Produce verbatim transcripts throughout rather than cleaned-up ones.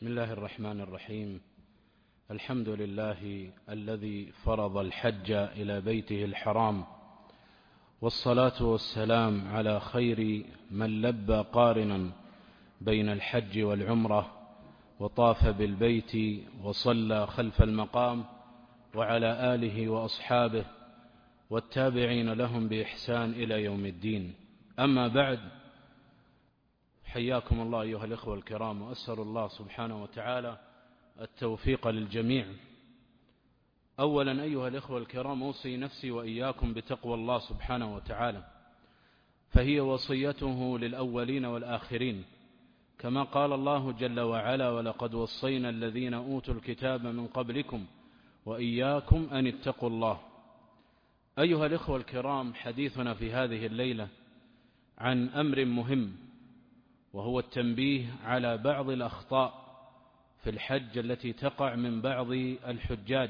بسم الله الرحمن الرحيم. الحمد لله الذي فرض الحج إلى بيته الحرام، والصلاة والسلام على خير من لبى قارنا بين الحج والعمرة وطاف بالبيت وصلى خلف المقام، وعلى آله وأصحابه والتابعين لهم بإحسان إلى يوم الدين. أما بعد، حياكم الله أيها الإخوة الكرام، وأسأل الله سبحانه وتعالى التوفيق للجميع. أولا أيها الإخوة الكرام، أوصي نفسي وإياكم بتقوى الله سبحانه وتعالى، فهي وصيته للأولين والآخرين، كما قال الله جل وعلا: ولقد وصينا الذين أوتوا الكتاب من قبلكم وإياكم أن اتقوا الله. أيها الإخوة الكرام، حديثنا في هذه الليلة عن أمر مهم، وهو التنبيه على بعض الأخطاء في الحج التي تقع من بعض الحجاج.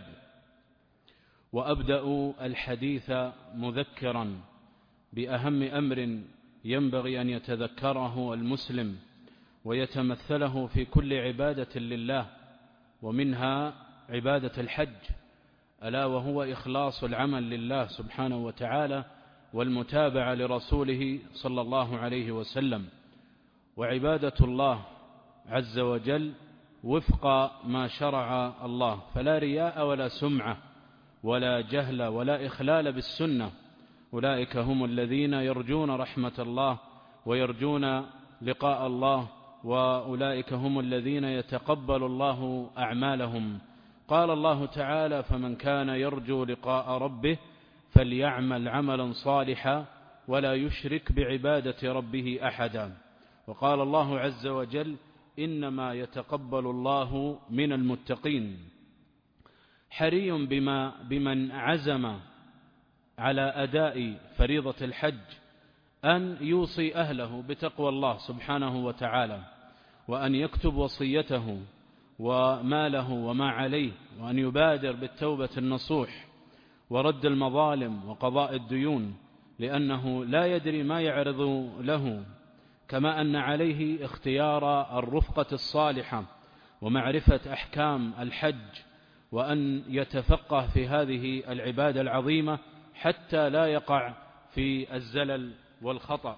وأبدأ الحديث مذكرا بأهم أمر ينبغي أن يتذكره المسلم ويتمثله في كل عبادة لله، ومنها عبادة الحج، ألا وهو إخلاص العمل لله سبحانه وتعالى والمتابعة لرسوله صلى الله عليه وسلم، وعبادة الله عز وجل وفق ما شرع الله، فلا رياء ولا سمعة ولا جهل ولا إخلال بالسنة. أولئك هم الذين يرجون رحمة الله ويرجون لقاء الله، وأولئك هم الذين يتقبل الله أعمالهم. قال الله تعالى: فمن كان يرجو لقاء ربه فليعمل عملا صالحا ولا يشرك بعبادة ربه أحدا. وقال الله عز وجل: إنما يتقبل الله من المتقين. حري بما بمن عزم على أداء فريضة الحج أن يوصي أهله بتقوى الله سبحانه وتعالى، وأن يكتب وصيته وما له وما عليه، وأن يبادر بالتوبة النصوح ورد المظالم وقضاء الديون، لأنه لا يدري ما يعرض له. كما أن عليه اختيار الرفقة الصالحة ومعرفة أحكام الحج، وأن يتفقه في هذه العبادة العظيمة حتى لا يقع في الزلل والخطأ.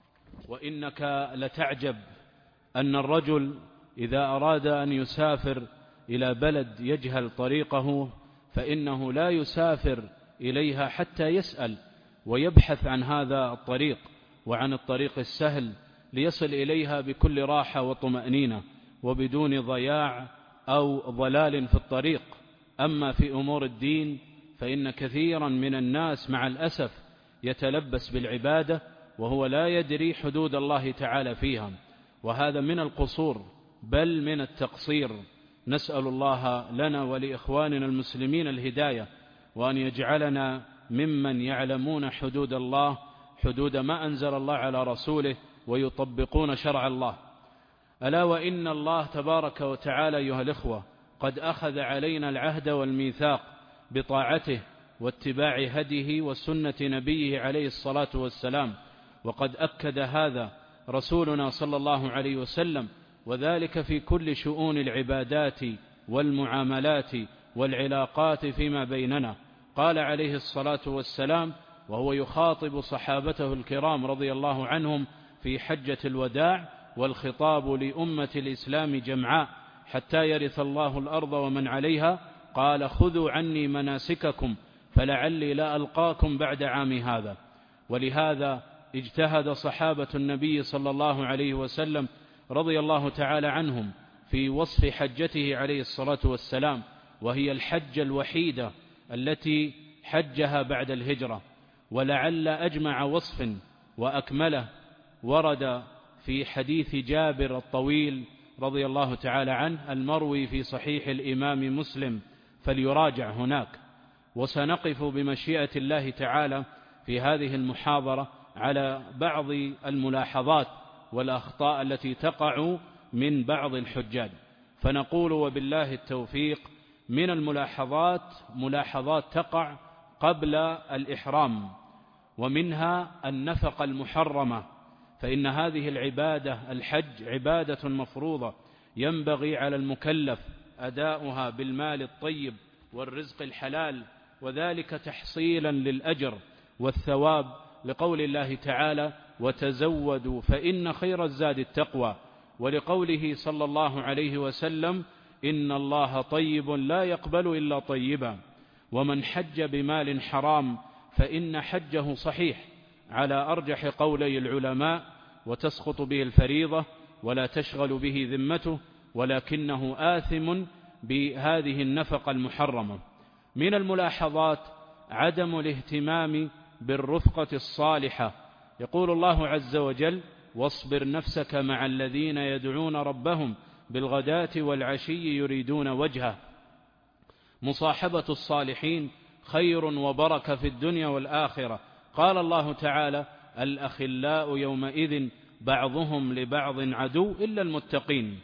وإنك لتعجب أن الرجل إذا أراد أن يسافر إلى بلد يجهل طريقه فإنه لا يسافر إليها حتى يسأل ويبحث عن هذا الطريق وعن الطريق السهل ليصل إليها بكل راحة وطمأنينة وبدون ضياع أو ضلال في الطريق. أما في أمور الدين فإن كثيرا من الناس مع الأسف يتلبس بالعبادة وهو لا يدري حدود الله تعالى فيها، وهذا من القصور بل من التقصير. نسأل الله لنا ولإخواننا المسلمين الهداية، وأن يجعلنا ممن يعلمون حدود الله، حدود ما أنزل الله على رسوله، ويطبقون شرع الله. ألا وإن الله تبارك وتعالى أيها الإخوة قد أخذ علينا العهد والميثاق بطاعته واتباع هديه وسنة نبيه عليه الصلاة والسلام، وقد أكد هذا رسولنا صلى الله عليه وسلم، وذلك في كل شؤون العبادات والمعاملات والعلاقات فيما بيننا. قال عليه الصلاة والسلام وهو يخاطب صحابته الكرام رضي الله عنهم في حجة الوداع، والخطاب لأمة الإسلام جمعاء حتى يرث الله الأرض ومن عليها، قال: خذوا عني مناسككم فلعلي لا ألقاكم بعد عام هذا. ولهذا اجتهد صحابة النبي صلى الله عليه وسلم رضي الله تعالى عنهم في وصف حجته عليه الصلاة والسلام، وهي الحجة الوحيدة التي حجها بعد الهجرة. ولعل أجمع وصف وأكمله ورد في حديث جابر الطويل رضي الله تعالى عنه المروي في صحيح الإمام مسلم، فليراجع هناك. وسنقف بمشيئة الله تعالى في هذه المحاضرة على بعض الملاحظات والأخطاء التي تقع من بعض الحجاج. فنقول وبالله التوفيق: من الملاحظات ملاحظات تقع قبل الإحرام، ومنها النفقة المحرمة، فإن هذه العبادة الحج عبادة مفروضة ينبغي على المكلف أداؤها بالمال الطيب والرزق الحلال، وذلك تحصيلا للأجر والثواب، لقول الله تعالى: وتزودوا فإن خير الزاد التقوى، ولقوله صلى الله عليه وسلم: إن الله طيب لا يقبل إلا طيبا. ومن حج بمال حرام فإن حجه صحيح على أرجح قولي العلماء، وتسقط به الفريضة ولا تشغل به ذمته، ولكنه آثم بهذه النفقة المحرمة. من الملاحظات عدم الاهتمام بالرفقة الصالحة. يقول الله عز وجل: واصبر نفسك مع الذين يدعون ربهم بالغداة والعشي يريدون وجهه. مصاحبة الصالحين خير وبركة في الدنيا والآخرة. قال الله تعالى: الأخلاء يومئذ بعضهم لبعض عدو إلا المتقين.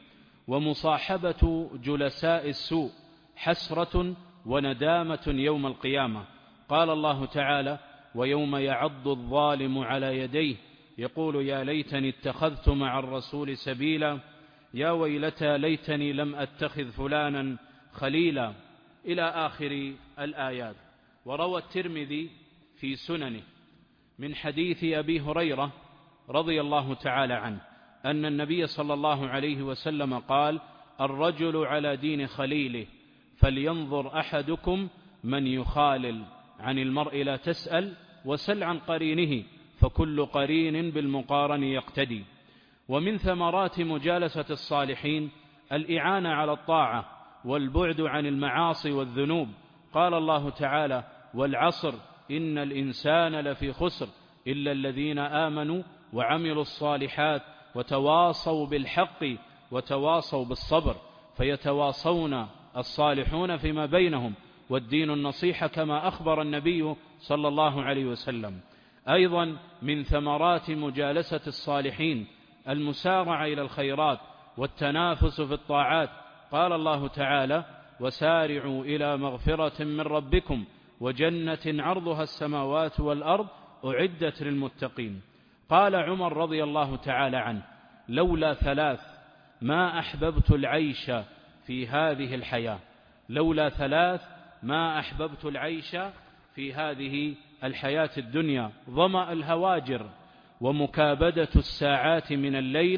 ومصاحبة جلساء السوء حسرة وندامة يوم القيامة. قال الله تعالى: ويوم يعض الظالم على يديه يقول يا ليتني اتخذت مع الرسول سبيلا، يا ويلتى ليتني لم أتخذ فلانا خليلا، إلى آخر الآيات. وروى الترمذي في سننه من حديث أبي هريرة رضي الله تعالى عنه أن النبي صلى الله عليه وسلم قال: الرجل على دين خليله فلينظر أحدكم من يخالل، عن المرء لا تسأل وسل عن قرينه، فكل قرين بالمقارن يقتدي. ومن ثمرات مجالسة الصالحين الإعانة على الطاعة والبعد عن المعاصي والذنوب. قال الله تعالى: والعصر إن الإنسان لفي خسر إلا الذين آمنوا وعملوا الصالحات وتواصوا بالحق وتواصوا بالصبر. فيتواصون الصالحون فيما بينهم، والدين النصيحة كما أخبر النبي صلى الله عليه وسلم. أيضا من ثمرات مجالسة الصالحين المسارعة إلى الخيرات والتنافس في الطاعات. قال الله تعالى: وسارعوا إلى مغفرة من ربكم وجنة عرضها السماوات والأرض أعدت للمتقين. قال عمر رضي الله تعالى عنه: لولا ثلاث ما أحببت العيش في هذه الحياة. لولا ثلاث ما أحببت العيش في هذه الحياة الدنيا: ظمأ الهواجر، ومكابدة الساعات من الليل،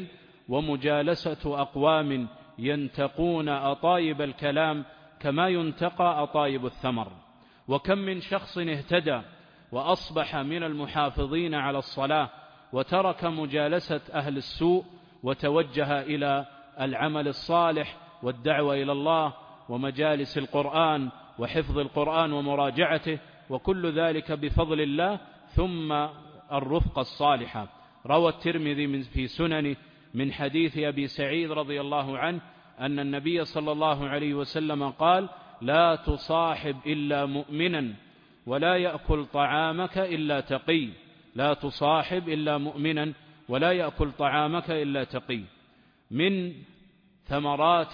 ومجالسة أقوام ينتقون أطايب الكلام كما ينتقى أطايب الثمر. وكم من شخص اهتدى وأصبح من المحافظين على الصلاة وترك مجالسة أهل السوء وتوجه إلى العمل الصالح والدعوة إلى الله ومجالس القرآن وحفظ القرآن ومراجعته، وكل ذلك بفضل الله ثم الرفقة الصالحة. روى الترمذي في سننه من حديث أبي سعيد رضي الله عنه أن النبي صلى الله عليه وسلم قال: لا تصاحب إلا مؤمنا ولا يأكل طعامك إلا تقي. لا تصاحب إلا مؤمنا ولا يأكل طعامك إلا تقي. من ثمرات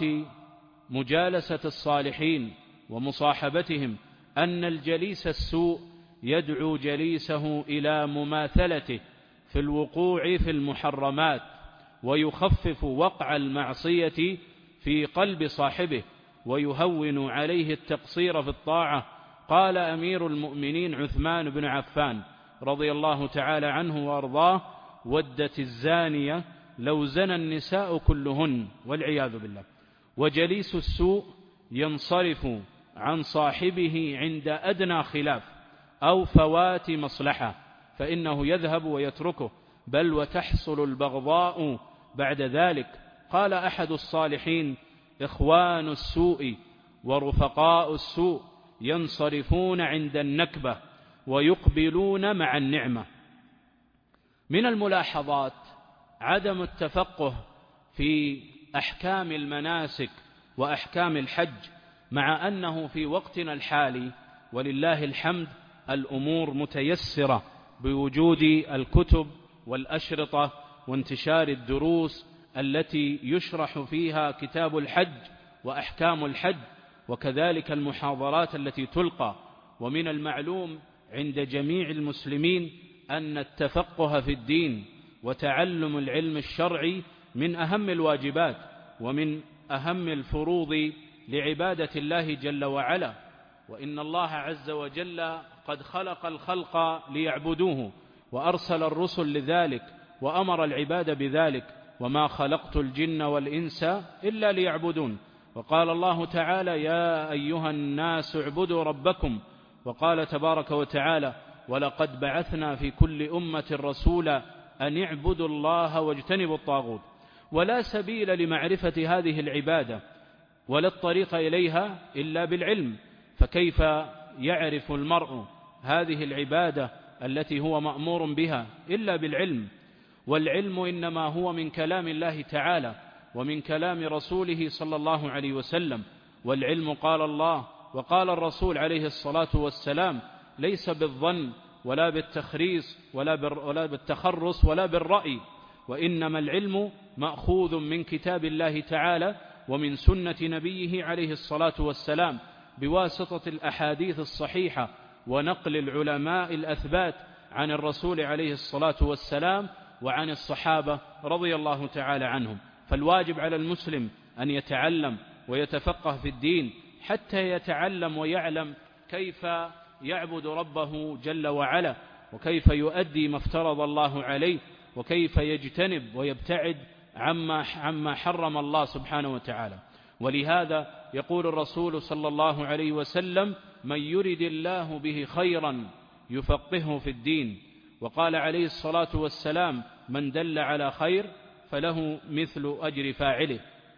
مجالسة الصالحين ومصاحبتهم أن الجليس السوء يدعو جليسه إلى مماثلته في الوقوع في المحرمات، ويخفف وقع المعصية في قلب صاحبه، ويهون عليه التقصير في الطاعة. قال أمير المؤمنين عثمان بن عفان رضي الله تعالى عنه وأرضاه: ودت الزانية لو زنى النساء كلهن، والعياذ بالله. وجليس السوء ينصرف عن صاحبه عند أدنى خلاف أو فوات مصلحة، فإنه يذهب ويتركه، بل وتحصل البغضاء بعد ذلك. قال أحد الصالحين: إخوان السوء ورفقاء السوء ينصرفون عند النكبة ويقبلون مع النعمة. من الملاحظات عدم التفقه في أحكام المناسك وأحكام الحج، مع أنه في وقتنا الحالي ولله الحمد الأمور متيسرة بوجود الكتب والأشرطة وانتشار الدروس التي يشرح فيها كتاب الحج وأحكام الحج، وكذلك المحاضرات التي تلقى. ومن المعلوم عند جميع المسلمين أن التفقه في الدين وتعلم العلم الشرعي من أهم الواجبات ومن أهم الفروض لعبادة الله جل وعلا، وإن الله عز وجل قد خلق الخلق ليعبدوه وأرسل الرسل لذلك وأمر العباد بذلك: وما خلقت الجن والإنس إلا ليعبدون. وقال الله تعالى: يا أيها الناس اعبدوا ربكم. وقال تبارك وتعالى: ولقد بعثنا في كل أمة رسولا أن اعبدوا الله واجتنبوا الطاغوت. ولا سبيل لمعرفة هذه العبادة ولا الطريق إليها إلا بالعلم، فكيف يعرف المرء هذه العبادة التي هو مأمور بها إلا بالعلم؟ والعلم إنما هو من كلام الله تعالى ومن كلام رسوله صلى الله عليه وسلم. والعلم قال الله وقال الرسول عليه الصلاة والسلام ليس بالظن ولا بالتخريص ولا بالتخرص ولا بالرأي، وإنما العلم مأخوذ من كتاب الله تعالى ومن سنة نبيه عليه الصلاة والسلام بواسطة الأحاديث الصحيحة ونقل العلماء الأثبات عن الرسول عليه الصلاة والسلام وعن الصحابة رضي الله تعالى عنهم. فالواجب على المسلم أن يتعلم ويتفقه في الدين حتى يتعلم ويعلم كيف يعبد ربه جل وعلا، وكيف يؤدي ما افترض الله عليه، وكيف يجتنب ويبتعد عما عما حرم الله سبحانه وتعالى. ولهذا يقول الرسول صلى الله عليه وسلم: من يرد الله به خيرا يفقهه في الدين. وقال عليه الصلاة والسلام: من دل على خير فله مثل أجر فاعله.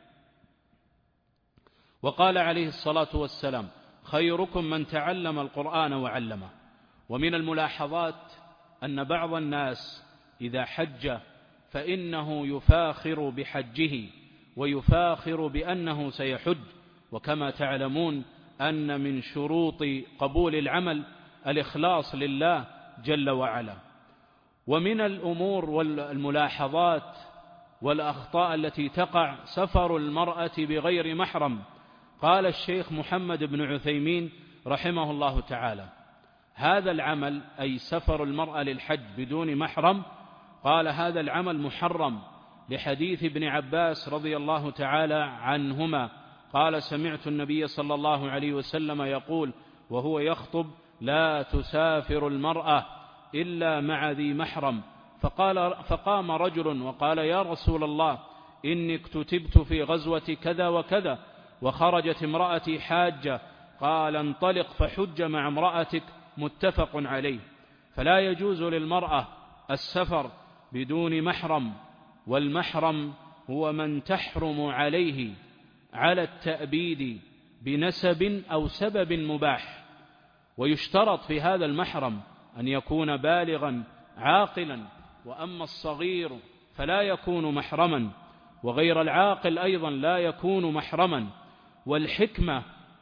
وقال عليه الصلاة والسلام: خيركم من تعلم القرآن وعلمه. ومن الملاحظات أن بعض الناس إذا حج فإنه يفاخر بحجه ويفاخر بأنه سيحج، وكما تعلمون أن من شروط قبول العمل الإخلاص لله جل وعلا. ومن الأمور والملاحظات والأخطاء التي تقع سفر المرأة بغير محرم. قال الشيخ محمد بن عثيمين رحمه الله تعالى: هذا العمل أي سفر المرأة للحج بدون محرم، قال هذا العمل محرم لحديث ابن عباس رضي الله تعالى عنهما قال: سمعت النبي صلى الله عليه وسلم يقول وهو يخطب: لا تسافر المرأة إلا مع ذي محرم. فقال فقام رجل وقال: يا رسول الله، إني اكتتبت في غزوة كذا وكذا وخرجت امرأتي حاجة. قال: انطلق فحج مع امرأتك، متفق عليه. فلا يجوز للمرأة السفر بدون محرم، والمحرم هو من تحرم عليه على التأبيد بنسب أو سبب مباح. ويشترط في هذا المحرم أن يكون بالغا عاقلا، وأما الصغير فلا يكون محرما، وغير العاقل أيضا لا يكون محرما. والحكمة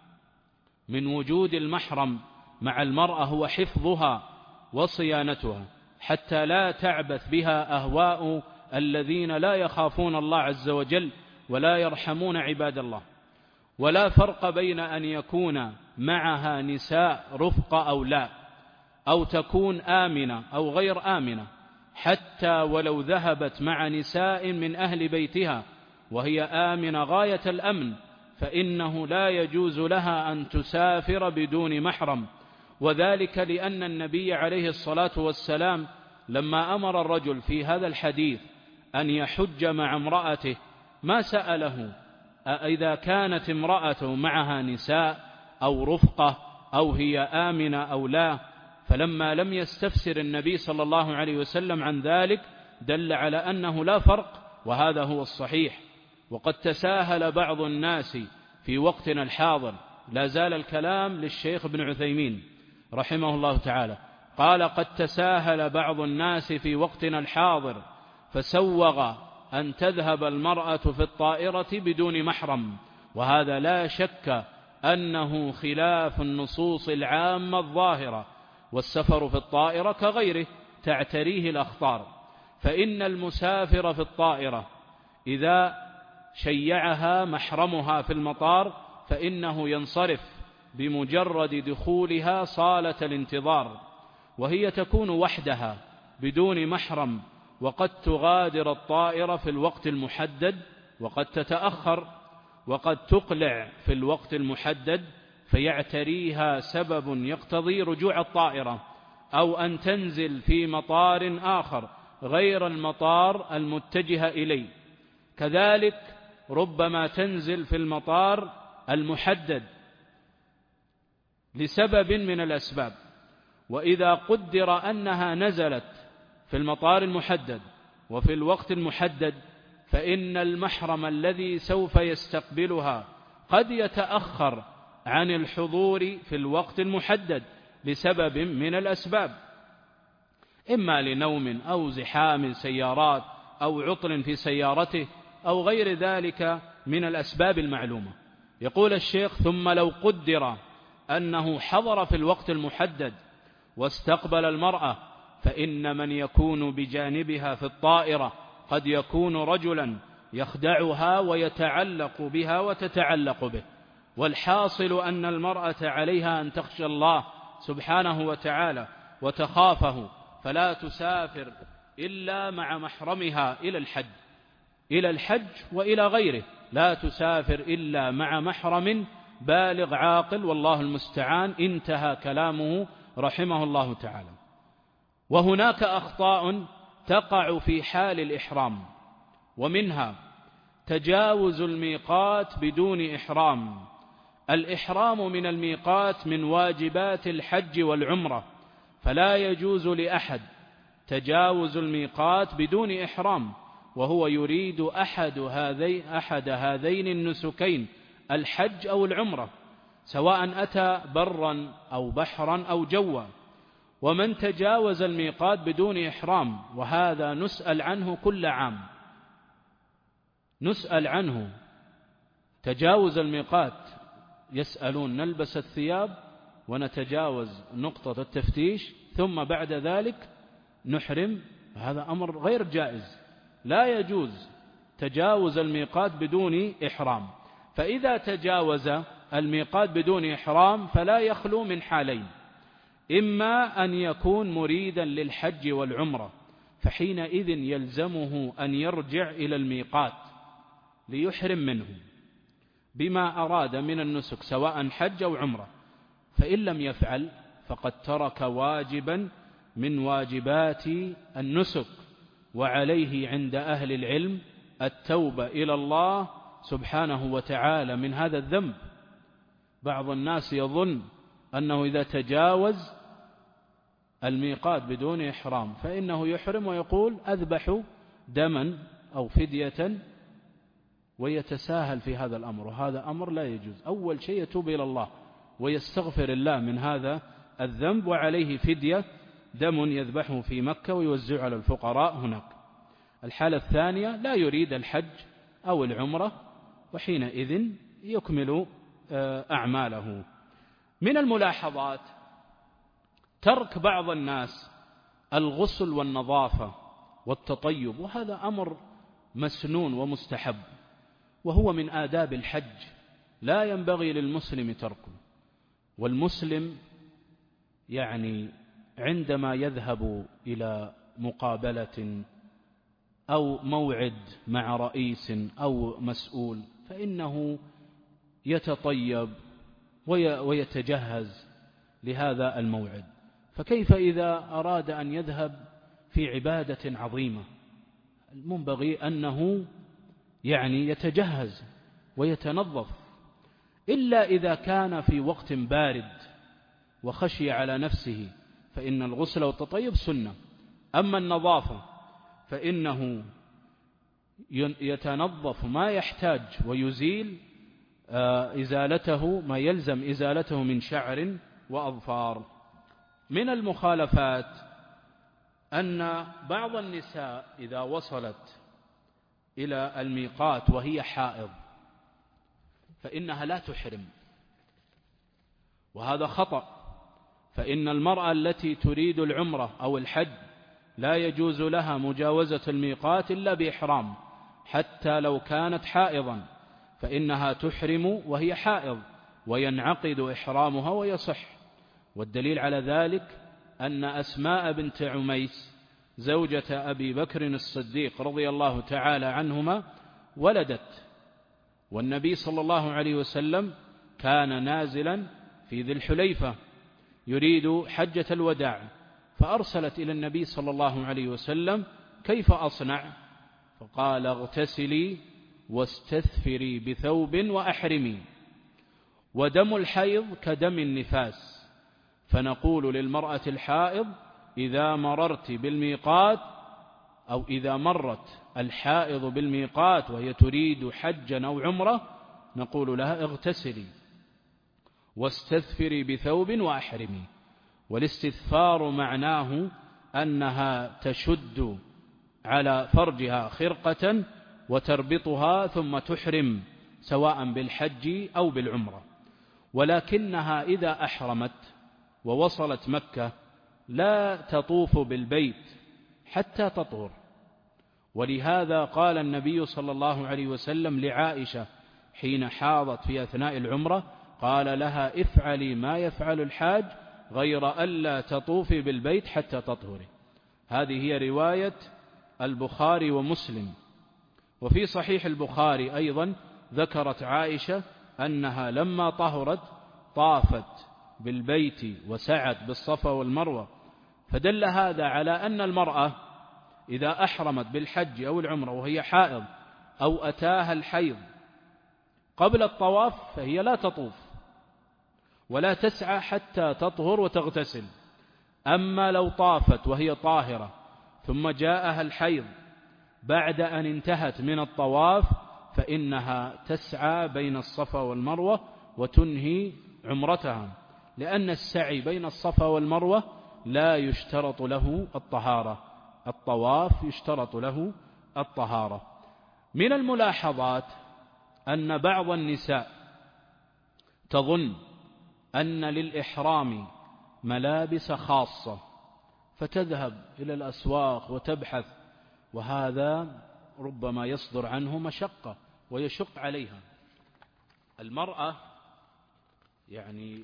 من وجود المحرم مع المرأة هو حفظها وصيانتها حتى لا تعبث بها أهواء الذين لا يخافون الله عز وجل ولا يرحمون عباد الله. ولا فرق بين أن يكون معها نساء رفقة أو لا، أو تكون آمنة أو غير آمنة، حتى ولو ذهبت مع نساء من أهل بيتها وهي آمنة غاية الأمن، فإنه لا يجوز لها أن تسافر بدون محرم. وذلك لأن النبي عليه الصلاة والسلام لما أمر الرجل في هذا الحديث أن يحج مع امرأته ما سأله إذا كانت امرأته معها نساء أو رفقة أو هي آمنة أو لا. فلما لم يستفسر النبي صلى الله عليه وسلم عن ذلك دل على أنه لا فرق، وهذا هو الصحيح. وقد تساهل بعض الناس في وقتنا الحاضر، لا زال الكلام للشيخ ابن عثيمين رحمه الله تعالى، قال: قد تساهل بعض الناس في وقتنا الحاضر فسوغ أن تذهب المرأة في الطائرة بدون محرم، وهذا لا شك أنه خلاف النصوص العامة الظاهرة. والسفر في الطائرة كغيره تعتريه الأخطار، فإن المسافر في الطائرة إذا شيعها محرمها في المطار فإنه ينصرف بمجرد دخولها صالة الانتظار، وهي تكون وحدها بدون محرم، وقد تغادر الطائرة في الوقت المحدد وقد تتأخر. وقد تقلع في الوقت المحدد فيعتريها سبب يقتضي رجوع الطائرة، أو أن تنزل في مطار آخر غير المطار المتجه إليه. كذلك ربما تنزل في المطار المحدد لسبب من الأسباب، وإذا قدر أنها نزلت في المطار المحدد وفي الوقت المحدد فإن المحرم الذي سوف يستقبلها قد يتأخر عن الحضور في الوقت المحدد لسبب من الأسباب، إما لنوم أو زحام سيارات أو عطل في سيارته أو غير ذلك من الأسباب المعلومة. يقول الشيخ: ثم لو قدر أنه حضر في الوقت المحدد واستقبل المرأة، فإن من يكون بجانبها في الطائرة قد يكون رجلا يخدعها ويتعلق بها وتتعلق به، والحاصل أن المرأة عليها أن تخشى الله سبحانه وتعالى وتخافه، فلا تسافر إلا مع محرمها إلى الحج إلى الحج وإلى غيره، لا تسافر إلا مع محرم بالغ عاقل، والله المستعان. انتهى كلامه رحمه الله تعالى. وهناك أخطاء تقع في حال الإحرام، ومنها تجاوز الميقات بدون إحرام. الإحرام من الميقات من واجبات الحج والعمرة، فلا يجوز لأحد تجاوز الميقات بدون إحرام، وهو يريد أحد هذين أحد هذين النسكين، الحج أو العمرة، سواء أتى برا أو بحرا أو جوا. ومن تجاوز الميقات بدون إحرام، وهذا نسأل عنه كل عام، نسأل عنه تجاوز الميقات، يسألون نلبس الثياب ونتجاوز نقطة التفتيش ثم بعد ذلك نحرم. هذا أمر غير جائز، لا يجوز تجاوز الميقات بدون إحرام. فإذا تجاوز الميقات بدون إحرام فلا يخلو من حالين: إما أن يكون مريدا للحج والعمرة، فحينئذ يلزمه أن يرجع إلى الميقات ليحرم منه بما أراد من النسك سواء حج أو عمرة، فإن لم يفعل فقد ترك واجبا من واجبات النسك، وعليه عند أهل العلم التوبة إلى الله سبحانه وتعالى من هذا الذنب. بعض الناس يظن أنه إذا تجاوز الميقات بدون إحرام فإنه يحرم ويقول أذبح دما أو فدية، ويتساهل في هذا الأمر، وهذا أمر لا يجوز. أول شيء يتوب إلى الله ويستغفر الله من هذا الذنب، وعليه فدية دم يذبحه في مكة ويوزع على الفقراء هناك. الحالة الثانية لا يريد الحج أو العمرة، وحينئذ يكمل أعماله. من الملاحظات ترك بعض الناس الغسل والنظافة والتطيب، وهذا أمر مسنون ومستحب، وهو من آداب الحج، لا ينبغي للمسلم تركه. والمسلم يعني عندما يذهب إلى مقابلة أو موعد مع رئيس أو مسؤول فإنه يتطيب ويتجهز لهذا الموعد، فكيف إذا أراد أن يذهب في عبادة عظيمة؟ المنبغي أنه يعني يتجهز ويتنظف، إلا إذا كان في وقت بارد وخشي على نفسه فإن الغسل والتطيب سنة. أما النظافة فإنه يتنظف ما يحتاج ويزيل إزالته ما يلزم إزالته من شعر وأظفار. من المخالفات أن بعض النساء إذا وصلت إلى الميقات وهي حائض فإنها لا تحرم، وهذا خطأ. فإن المرأة التي تريد العمرة أو الحج لا يجوز لها مجاوزة الميقات إلا بإحرام، حتى لو كانت حائضا فإنها تحرم وهي حائض وينعقد إحرامها ويصح. والدليل على ذلك أن أسماء بنت عميس زوجة أبي بكر الصديق رضي الله تعالى عنهما ولدت والنبي صلى الله عليه وسلم كان نازلا في ذي الحليفة يريد حجة الوداع، فأرسلت إلى النبي صلى الله عليه وسلم: كيف أصنع؟ فقال: اغتسلي واستثفري بثوب وأحرمي. ودم الحيض كدم النفاس، فنقول للمرأة الحائض: إذا مررت بالميقات أو إذا مرت الحائض بالميقات وهي تريد حجا أو عمرة، نقول لها: اغتسلي واستثفري بثوب وأحرمي. والاستثفار معناه أنها تشد على فرجها خرقة وتربطها ثم تحرم، سواء بالحج أو بالعمرة. ولكنها إذا أحرمت ووصلت مكة لا تطوف بالبيت حتى تطهر. ولهذا قال النبي صلى الله عليه وسلم لعائشة حين حاضت في أثناء العمرة، قال لها: افعلي ما يفعل الحاج غير ألا تطوفي بالبيت حتى تطهري. هذه هي رواية البخاري ومسلم. وفي صحيح البخاري أيضا ذكرت عائشة أنها لما طهرت طافت بالبيت وسعت بالصفا والمروة، فدل هذا على أن المرأة إذا أحرمت بالحج أو العمرة وهي حائض أو أتاها الحيض قبل الطواف فهي لا تطوف ولا تسعى حتى تطهر وتغتسل. أما لو طافت وهي طاهرة ثم جاءها الحيض بعد أن انتهت من الطواف فإنها تسعى بين الصفا والمروة وتنهي عمرتها، لأن السعي بين الصفا والمروة لا يشترط له الطهارة، الطواف يشترط له الطهارة. من الملاحظات أن بعض النساء تظن أن للإحرام ملابس خاصة فتذهب إلى الأسواق وتبحث، وهذا ربما يصدر عنه مشقة ويشق عليها. المرأة يعني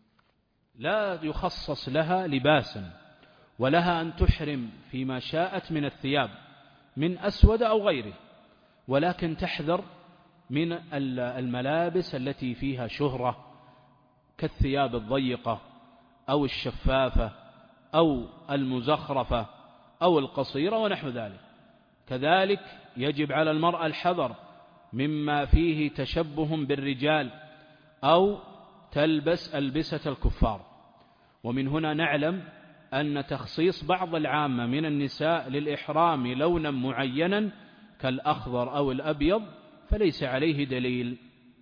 لا يخصص لها لباسا، ولها أن تحرم فيما شاءت من الثياب من أسود أو غيره، ولكن تحذر من الملابس التي فيها شهرة كالثياب الضيقة أو الشفافة أو المزخرفة أو القصيرة ونحو ذلك. كذلك يجب على المرأة الحذر مما فيه تشبه بالرجال أو تلبس ألبسة الكفار. ومن هنا نعلم أن تخصيص بعض العامة من النساء للإحرام لونا معينا كالأخضر أو الأبيض فليس عليه دليل.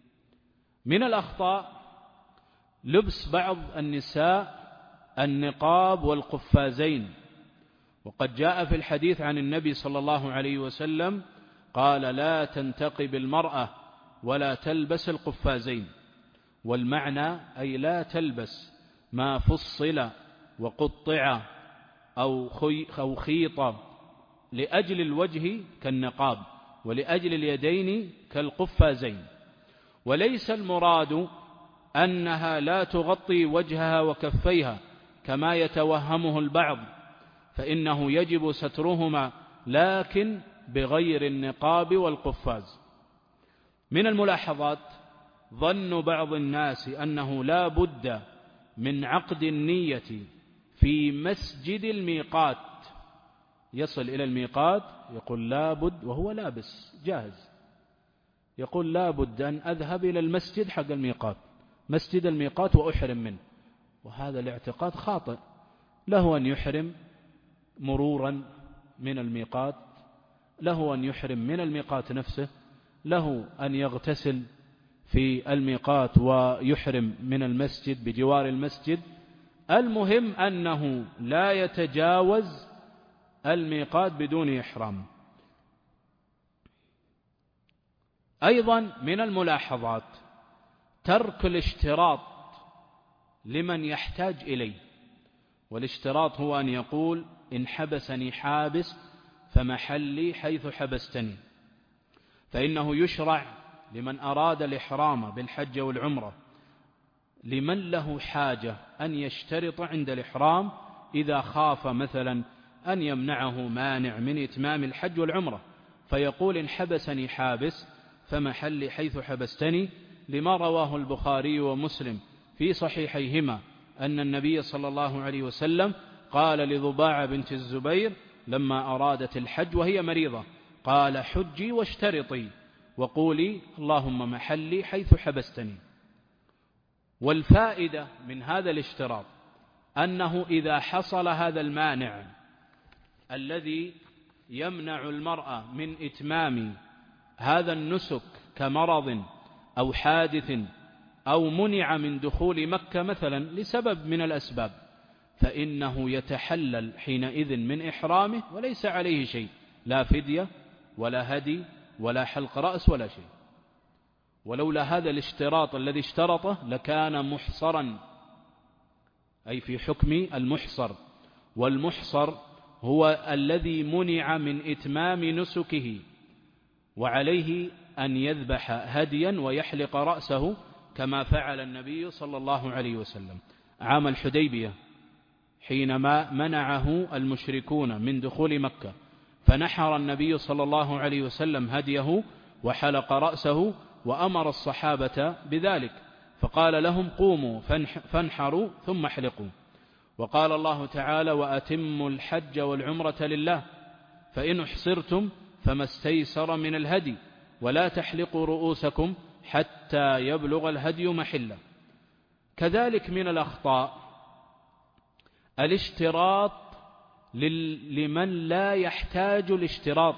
من الأخطاء لبس بعض النساء النقاب والقفازين، وقد جاء في الحديث عن النبي صلى الله عليه وسلم قال: لا تنتقب المرأة ولا تلبس القفازين، والمعنى أي لا تلبس ما فصل وقطع أو خيط لأجل الوجه كالنقاب ولأجل اليدين كالقفازين. وليس المراد أنها لا تغطي وجهها وكفيها كما يتوهمه البعض، فإنه يجب سترهما لكن بغير النقاب والقفاز. من الملاحظات ظن بعض الناس أنه لا بد من عقد النية في مسجد الميقات، يصل إلى الميقات يقول لا بد وهو لابس جاهز، يقول لا بد أن أذهب إلى المسجد حق الميقات، مسجد الميقات وأحرم منه. وهذا الاعتقاد خاطئ. له أن يحرم مرورا من الميقات، له أن يحرم من الميقات نفسه، له أن يغتسل في الميقات ويحرم من المسجد بجوار المسجد. المهم أنه لا يتجاوز الميقات بدون إحرام. أيضا من الملاحظات ترك الاشتراط لمن يحتاج إليه، والاشتراط هو أن يقول: إن حبسني حابس فمحلي حيث حبستني. فإنه يشرع لمن أراد الإحرام بالحج والعمرة لمن له حاجة أن يشترط عند الإحرام إذا خاف مثلا أن يمنعه مانع من إتمام الحج والعمرة، فيقول: إن حبسني حابس فمحلي حيث حبستني، لما رواه البخاري ومسلم في صحيحيهما أن النبي صلى الله عليه وسلم قال لضباعة بنت الزبير لما أرادت الحج وهي مريضة، قال حجي واشترطي وقولي اللهم محلي حيث حبستني. والفائدة من هذا الاشتراط أنه إذا حصل هذا المانع الذي يمنع المرأة من إتمام هذا النسك كمرض أو حادث أو منع من دخول مكة مثلا لسبب من الأسباب، فإنه يتحلل حينئذ من إحرامه وليس عليه شيء، لا فدية ولا هدي ولا حلق رأس ولا شيء. ولولا هذا الاشتراط الذي اشترطه لكان محصرا، أي في حكم المحصر، والمحصر هو الذي منع من إتمام نسكه، وعليه أن يذبح هديا ويحلق رأسه كما فعل النبي صلى الله عليه وسلم عام الحديبية حينما منعه المشركون من دخول مكة، فنحر النبي صلى الله عليه وسلم هديه وحلق رأسه وأمر الصحابة بذلك، فقال لهم قوموا فانحروا ثم احلقوا. وقال الله تعالى وأتموا الحج والعمرة لله فإن احصرتم فما استيسر من الهدي ولا تحلقوا رؤوسكم حتى يبلغ الهدي محله. كذلك من الأخطاء الاشتراط لمن لا يحتاج الاشتراط،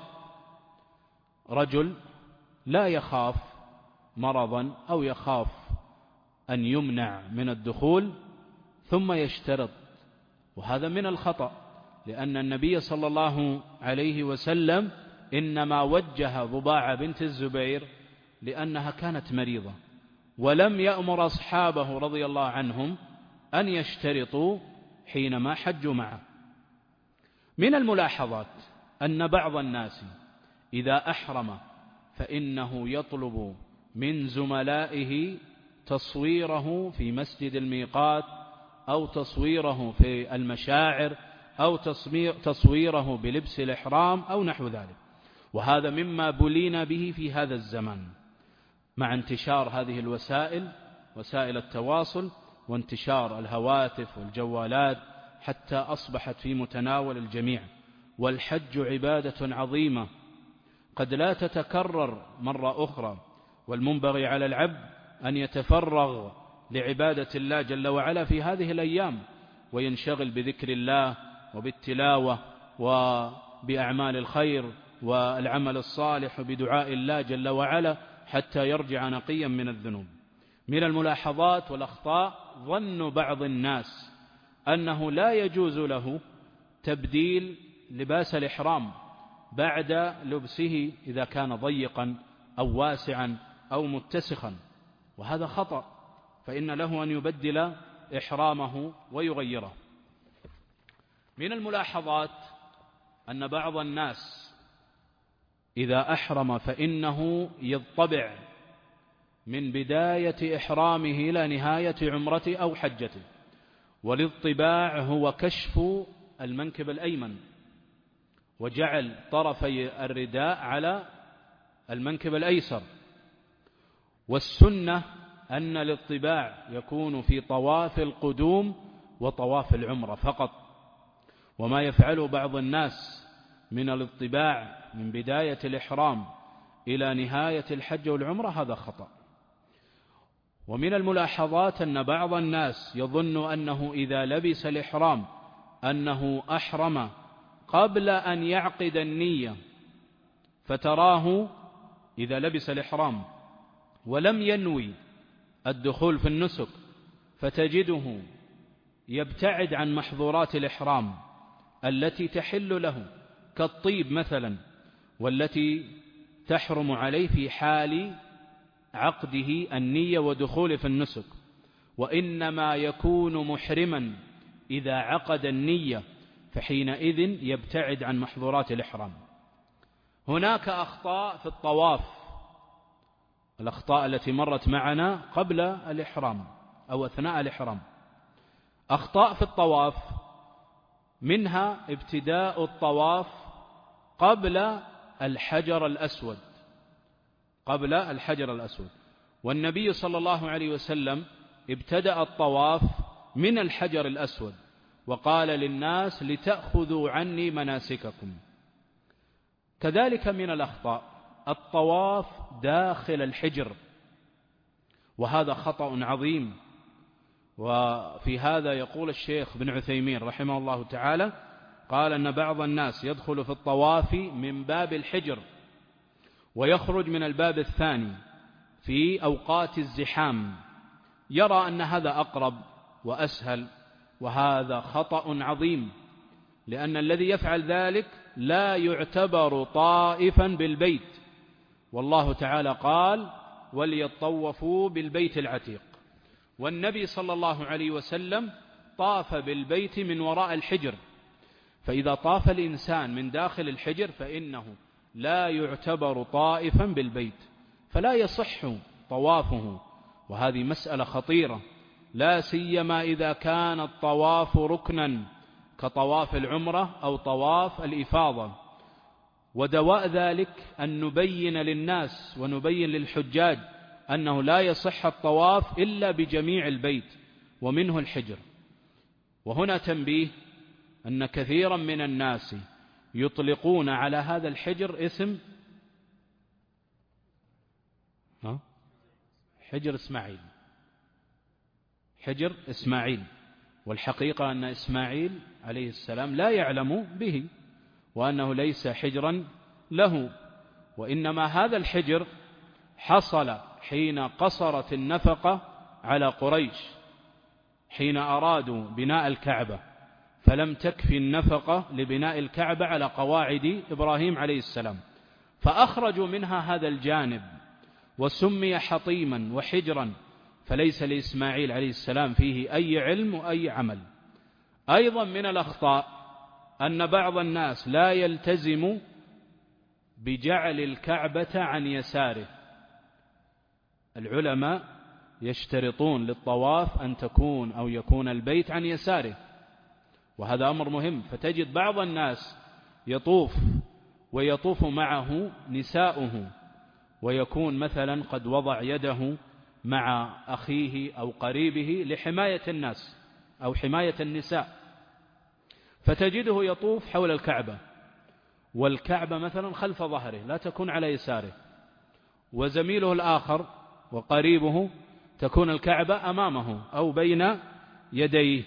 رجل لا يخاف مرضا أو يخاف أن يمنع من الدخول ثم يشترط، وهذا من الخطأ، لأن النبي صلى الله عليه وسلم إنما وجه ضباعة بنت الزبير لأنها كانت مريضة، ولم يأمر أصحابه رضي الله عنهم أن يشترطوا حينما حجوا معه. من الملاحظات أن بعض الناس إذا أحرم فإنه يطلب من زملائه تصويره في مسجد الميقات أو تصويره في المشاعر أو تصويره بلبس الإحرام أو نحو ذلك، وهذا مما بلينا به في هذا الزمان مع انتشار هذه الوسائل، وسائل التواصل، وانتشار الهواتف والجوالات حتى أصبحت في متناول الجميع. والحج عبادة عظيمة قد لا تتكرر مرة أخرى، والمنبغي على العبد أن يتفرغ لعبادة الله جل وعلا في هذه الأيام، وينشغل بذكر الله وبالتلاوة وبأعمال الخير والعمل الصالح وبدعاء الله جل وعلا حتى يرجع نقيا من الذنوب. من الملاحظات والأخطاء ظن بعض الناس أنه لا يجوز له تبديل لباس الإحرام بعد لبسه إذا كان ضيقا أو واسعا أو متسخا، وهذا خطأ، فإن له أن يبدل إحرامه ويغيره. من الملاحظات أن بعض الناس إذا أحرم فإنه يضطبع من بداية إحرامه إلى نهاية عمرته أو حجته، والاضطباع هو كشف المنكب الأيمن وجعل طرفي الرداء على المنكب الأيسر، والسنة أن الاضطباع يكون في طواف القدوم وطواف العمرة فقط، وما يفعله بعض الناس من الاضطباع من بداية الإحرام إلى نهاية الحج والعمرة هذا خطأ. ومن الملاحظات أن بعض الناس يظن أنه إذا لبس الإحرام أنه أحرم قبل أن يعقد النية، فتراه إذا لبس الإحرام ولم ينوي الدخول في النسك فتجده يبتعد عن محظورات الإحرام التي تحل له كالطيب مثلا، والتي تحرم عليه في حال عقده النية ودخول في النسك، وإنما يكون محرما إذا عقد النية، فحينئذ يبتعد عن محظورات الإحرام. هناك أخطاء في الطواف، الأخطاء التي مرت معنا قبل الإحرام أو أثناء الإحرام. أخطاء في الطواف منها ابتداء الطواف قبل الحجر الأسود، قبل الحجر الأسود. والنبي صلى الله عليه وسلم ابتدأ الطواف من الحجر الأسود وقال للناس لتأخذوا عني مناسككم. كذلك من الأخطاء الطواف داخل الحجر، وهذا خطأ عظيم. وفي هذا يقول الشيخ بن عثيمين رحمه الله تعالى قال أن بعض الناس يدخل في الطواف من باب الحجر ويخرج من الباب الثاني في أوقات الزحام، يرى أن هذا أقرب وأسهل، وهذا خطأ عظيم، لأن الذي يفعل ذلك لا يعتبر طائفا بالبيت، والله تعالى قال وليطوفوا بالبيت العتيق. والنبي صلى الله عليه وسلم طاف بالبيت من وراء الحجر، فإذا طاف الإنسان من داخل الحجر فإنه لا يعتبر طائفا بالبيت، فلا يصح طوافه. وهذه مسألة خطيرة، لا سيما إذا كان الطواف ركنا كطواف العمرة أو طواف الإفاضة. ودواء ذلك أن نبين للناس ونبين للحجاج أنه لا يصح الطواف إلا بجميع البيت ومنه الحجر. وهنا تنبيه أن كثيرا من الناس يطلقون على هذا الحجر اسم حجر إسماعيل، حجر إسماعيل، والحقيقة أن إسماعيل عليه السلام لا يعلم به، وأنه ليس حجرا له، وإنما هذا الحجر حصل حين قصرت النفقة على قريش، حين أرادوا بناء الكعبة فلم تكفي النفقة لبناء الكعبة على قواعد إبراهيم عليه السلام، فأخرجوا منها هذا الجانب وسمي حطيما وحجرا، فليس لإسماعيل عليه السلام فيه أي علم وأي عمل. أيضا من الأخطاء أن بعض الناس لا يلتزم بجعل الكعبة عن يساره. العلماء يشترطون للطواف أن تكون أو يكون البيت عن يساره، وهذا أمر مهم. فتجد بعض الناس يطوف ويطوف معه نساؤه، ويكون مثلا قد وضع يده مع أخيه أو قريبه لحماية الناس أو حماية النساء، فتجده يطوف حول الكعبة، والكعبة مثلا خلف ظهره لا تكون على يساره، وزميله الآخر وقريبه تكون الكعبة أمامه أو بين يديه.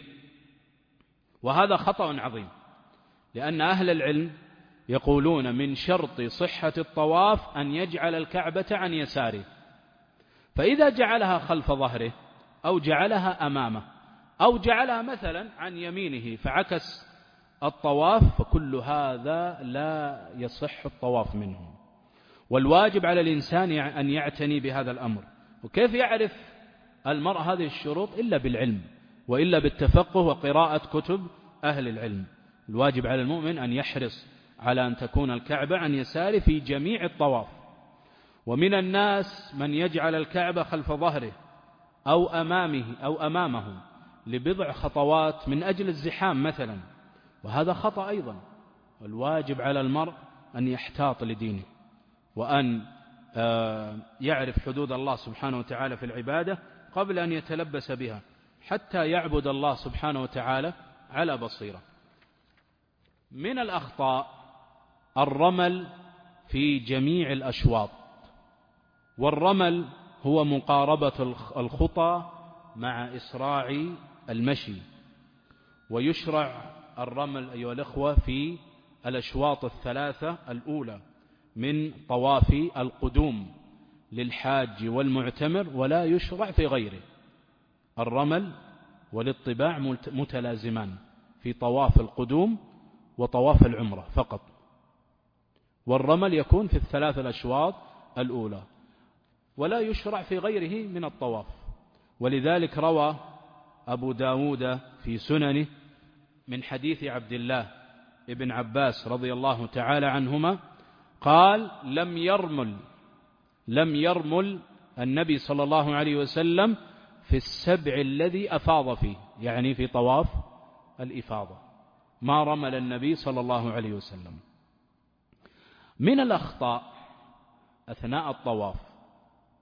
وهذا خطأ عظيم، لأن أهل العلم يقولون من شرط صحة الطواف أن يجعل الكعبة عن يساره، فإذا جعلها خلف ظهره أو جعلها أمامه أو جعلها مثلا عن يمينه فعكس الطواف، فكل هذا لا يصح الطواف منه. والواجب على الإنسان أن يعتني بهذا الأمر. وكيف يعرف المرء هذه الشروط إلا بالعلم، وإلا بالتفقه وقراءة كتب أهل العلم. الواجب على المؤمن أن يحرص على أن تكون الكعبة عن يساره في جميع الطواف. ومن الناس من يجعل الكعبة خلف ظهره أو أمامه أو أمامه لبضع خطوات من أجل الزحام مثلا، وهذا خطأ أيضا. والواجب على المرء أن يحتاط لدينه، وأن يعرف حدود الله سبحانه وتعالى في العبادة قبل أن يتلبس بها، حتى يعبد الله سبحانه وتعالى على بصيرة. من الأخطاء الرمل في جميع الأشواط، والرمل هو مقاربة الخطى مع إسراع المشي، ويشرع الرمل أيها الأخوة في الأشواط الثلاثة الأولى من طواف القدوم للحاج والمعتمر، ولا يشرع في غيره. الرمل والاطباع متلازمان في طواف القدوم وطواف العمرة فقط، والرمل يكون في الثلاث الأشواط الأولى، ولا يشرع في غيره من الطواف. ولذلك روى أبو داود في سننه من حديث عبد الله ابن عباس رضي الله تعالى عنهما قال لم يرمل لم يرمل النبي صلى الله عليه وسلم في السبع الذي أفاض فيه، يعني في طواف الإفاضة ما رمل النبي صلى الله عليه وسلم. من الأخطاء أثناء الطواف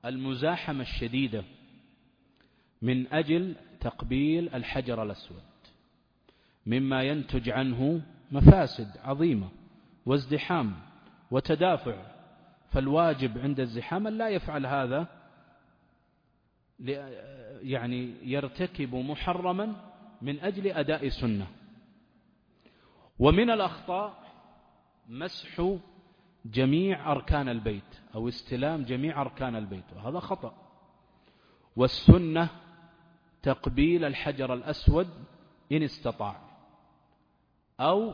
المزاحمة الشديدة من أجل تقبيل الحجر الأسود، مما ينتج عنه مفاسد عظيمة وازدحام وتدافع، فالواجب عند الزحام لا يفعل هذا، يعني يرتكب محرما من أجل أداء سنة. ومن الأخطاء مسح جميع أركان البيت أو استلام جميع أركان البيت، وهذا خطأ. والسنة تقبيل الحجر الأسود إن استطاع، أو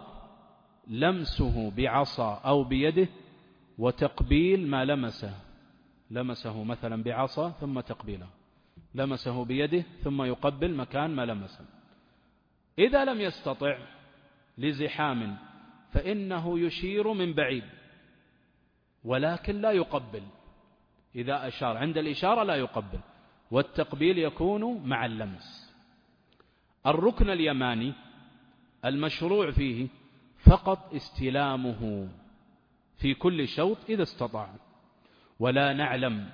لمسه بعصا أو بيده وتقبيل ما لمسه، لمسه مثلا بعصا ثم تقبيله، لمسه بيده ثم يقبل مكان ما لمسه. إذا لم يستطع لزحام فإنه يشير من بعيد ولكن لا يقبل، إذا أشار عند الإشارة لا يقبل، والتقبيل يكون مع اللمس. الركن اليماني المشروع فيه فقط استلامه في كل شوط إذا استطاع، ولا نعلم،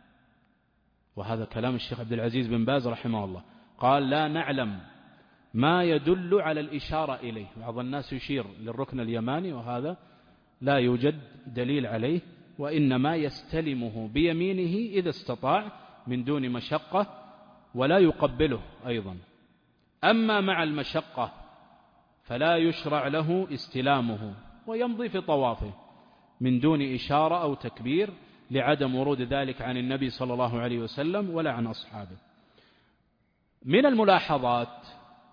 وهذا كلام الشيخ عبد العزيز بن باز رحمه الله، قال لا نعلم ما يدل على الإشارة إليه. بعض الناس يشير للركن اليماني وهذا لا يوجد دليل عليه، وإنما يستلمه بيمينه إذا استطاع من دون مشقة، ولا يقبله أيضا. أما مع المشقة فلا يشرع له استلامه، ويمضي في طوافه من دون إشارة أو تكبير، لعدم ورود ذلك عن النبي صلى الله عليه وسلم ولا عن أصحابه. من الملاحظات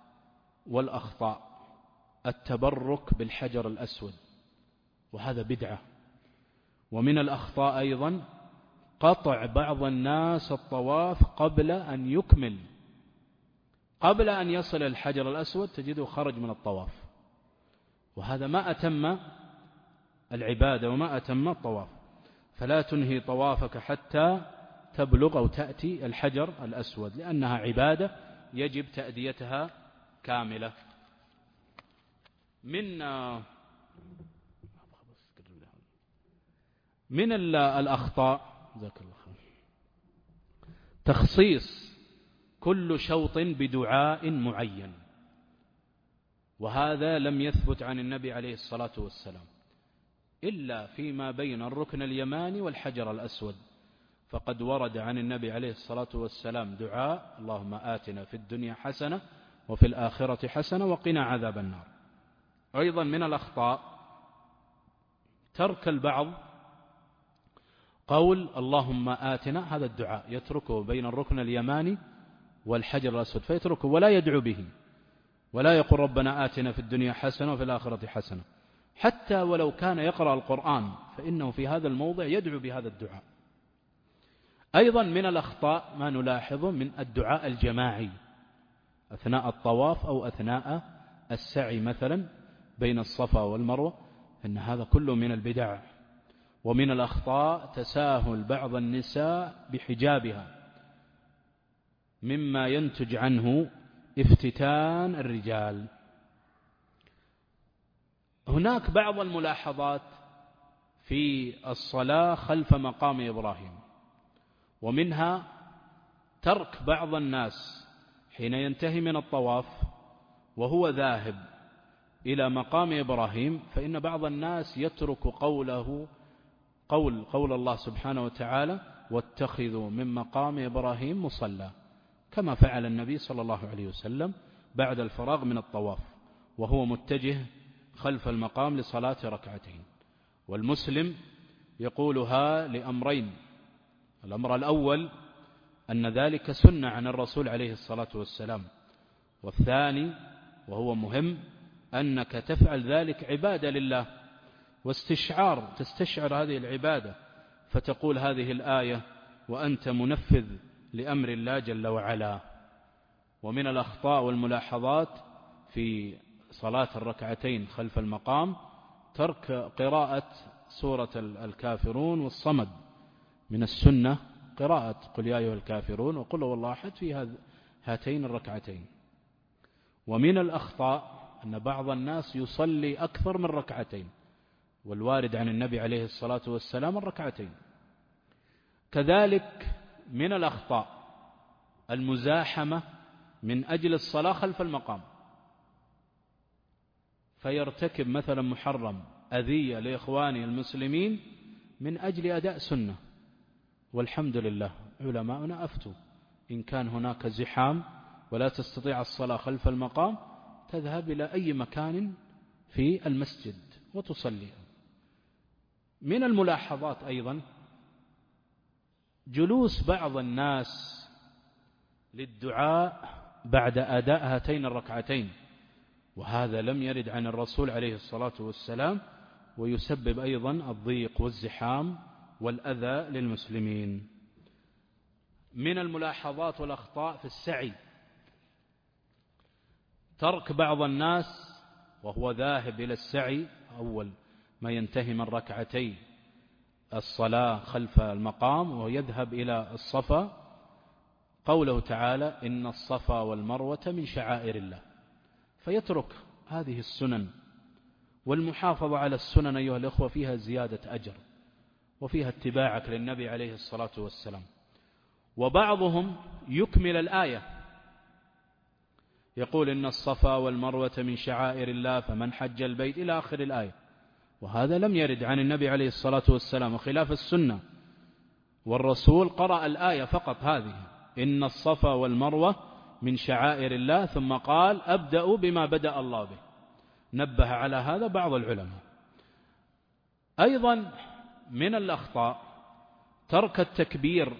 والأخطاء التبرك بالحجر الأسود، وهذا بدعة. ومن الأخطاء أيضا قطع بعض الناس الطواف قبل أن يكمل، قبل أن يصل الحجر الأسود تجده خرج من الطواف، وهذا ما أتم العبادة وما أتم الطواف. فلا تنهي طوافك حتى تبلغ أو تأتي الحجر الأسود، لأنها عبادة يجب تأديتها كاملة. من من الأخطاء تخصيص كل شوط بدعاء معين، وهذا لم يثبت عن النبي عليه الصلاة والسلام إلا فيما بين الركن اليماني والحجر الأسود، فقد ورد عن النبي عليه الصلاة والسلام دعاء اللهم آتنا في الدنيا حسنة وفي الآخرة حسنة وقنا عذاب النار. أيضا من الأخطاء ترك البعض قول اللهم آتنا، هذا الدعاء يتركه بين الركن اليماني والحجر الأسود فيتركه ولا يدعو به، ولا يقول ربنا آتنا في الدنيا حسنة وفي الآخرة حسنة، حتى ولو كان يقرأ القرآن فإنه في هذا الموضع يدعو بهذا الدعاء. أيضا من الأخطاء ما نلاحظ من الدعاء الجماعي أثناء الطواف أو أثناء السعي مثلا بين الصفا والمروة، إن هذا كله من البدع. ومن الأخطاء تساهل بعض النساء بحجابها مما ينتج عنه افتتان الرجال. هناك بعض الملاحظات في الصلاة خلف مقام إبراهيم، ومنها ترك بعض الناس حين ينتهي من الطواف وهو ذاهب إلى مقام إبراهيم، فإن بعض الناس يترك قوله قول قول الله سبحانه وتعالى واتخذوا من مقام إبراهيم مصلى، كما فعل النبي صلى الله عليه وسلم بعد الفراغ من الطواف وهو متجه خلف المقام لصلاة ركعتين. والمسلم يقولها لأمرين: الأمر الأول أن ذلك سنة عن الرسول عليه الصلاة والسلام، والثاني وهو مهم أنك تفعل ذلك عبادة لله واستشعار، تستشعر هذه العبادة فتقول هذه الآية وأنت منفذ لأمر الله جل وعلا. ومن الأخطاء والملاحظات في صلاة الركعتين خلف المقام ترك قراءة سورة الكافرون والصمد، من السنة قراءة قل يا أيها الكافرون وقل هو الله أحد في هاتين الركعتين. ومن الأخطاء أن بعض الناس يصلي أكثر من ركعتين، والوارد عن النبي عليه الصلاة والسلام الركعتين. كذلك من الأخطاء المزاحمة من أجل الصلاة خلف المقام، فيرتكب مثلا محرم أذية لإخوانه المسلمين من أجل أداء سنة. والحمد لله علماؤنا أفتوا إن كان هناك زحام ولا تستطيع الصلاة خلف المقام تذهب إلى أي مكان في المسجد وتصلي. من الملاحظات أيضا جلوس بعض الناس للدعاء بعد أداء هاتين الركعتين، وهذا لم يرد عن الرسول عليه الصلاة والسلام، ويسبب أيضا الضيق والزحام والأذى للمسلمين. من الملاحظات والأخطاء في السعي ترك بعض الناس وهو ذاهب إلى السعي أول ما ينتهي من ركعتي الصلاة خلف المقام ويذهب إلى الصفا، قوله تعالى إن الصفا والمروة من شعائر الله، فيترك هذه السنن. والمحافظة على السنن أيها الأخوة فيها زيادة أجر وفيها اتباعك للنبي عليه الصلاة والسلام. وبعضهم يكمل الآية يقول إن الصفا والمروة من شعائر الله فمن حج البيت إلى آخر الآية، وهذا لم يرد عن النبي عليه الصلاة والسلام وخلاف السنة. والرسول قرأ الآية فقط هذه إن الصفا والمروة من شعائر الله، ثم قال أبدأ بما بدأ الله به. نبه على هذا بعض العلماء. أيضا من الأخطاء ترك التكبير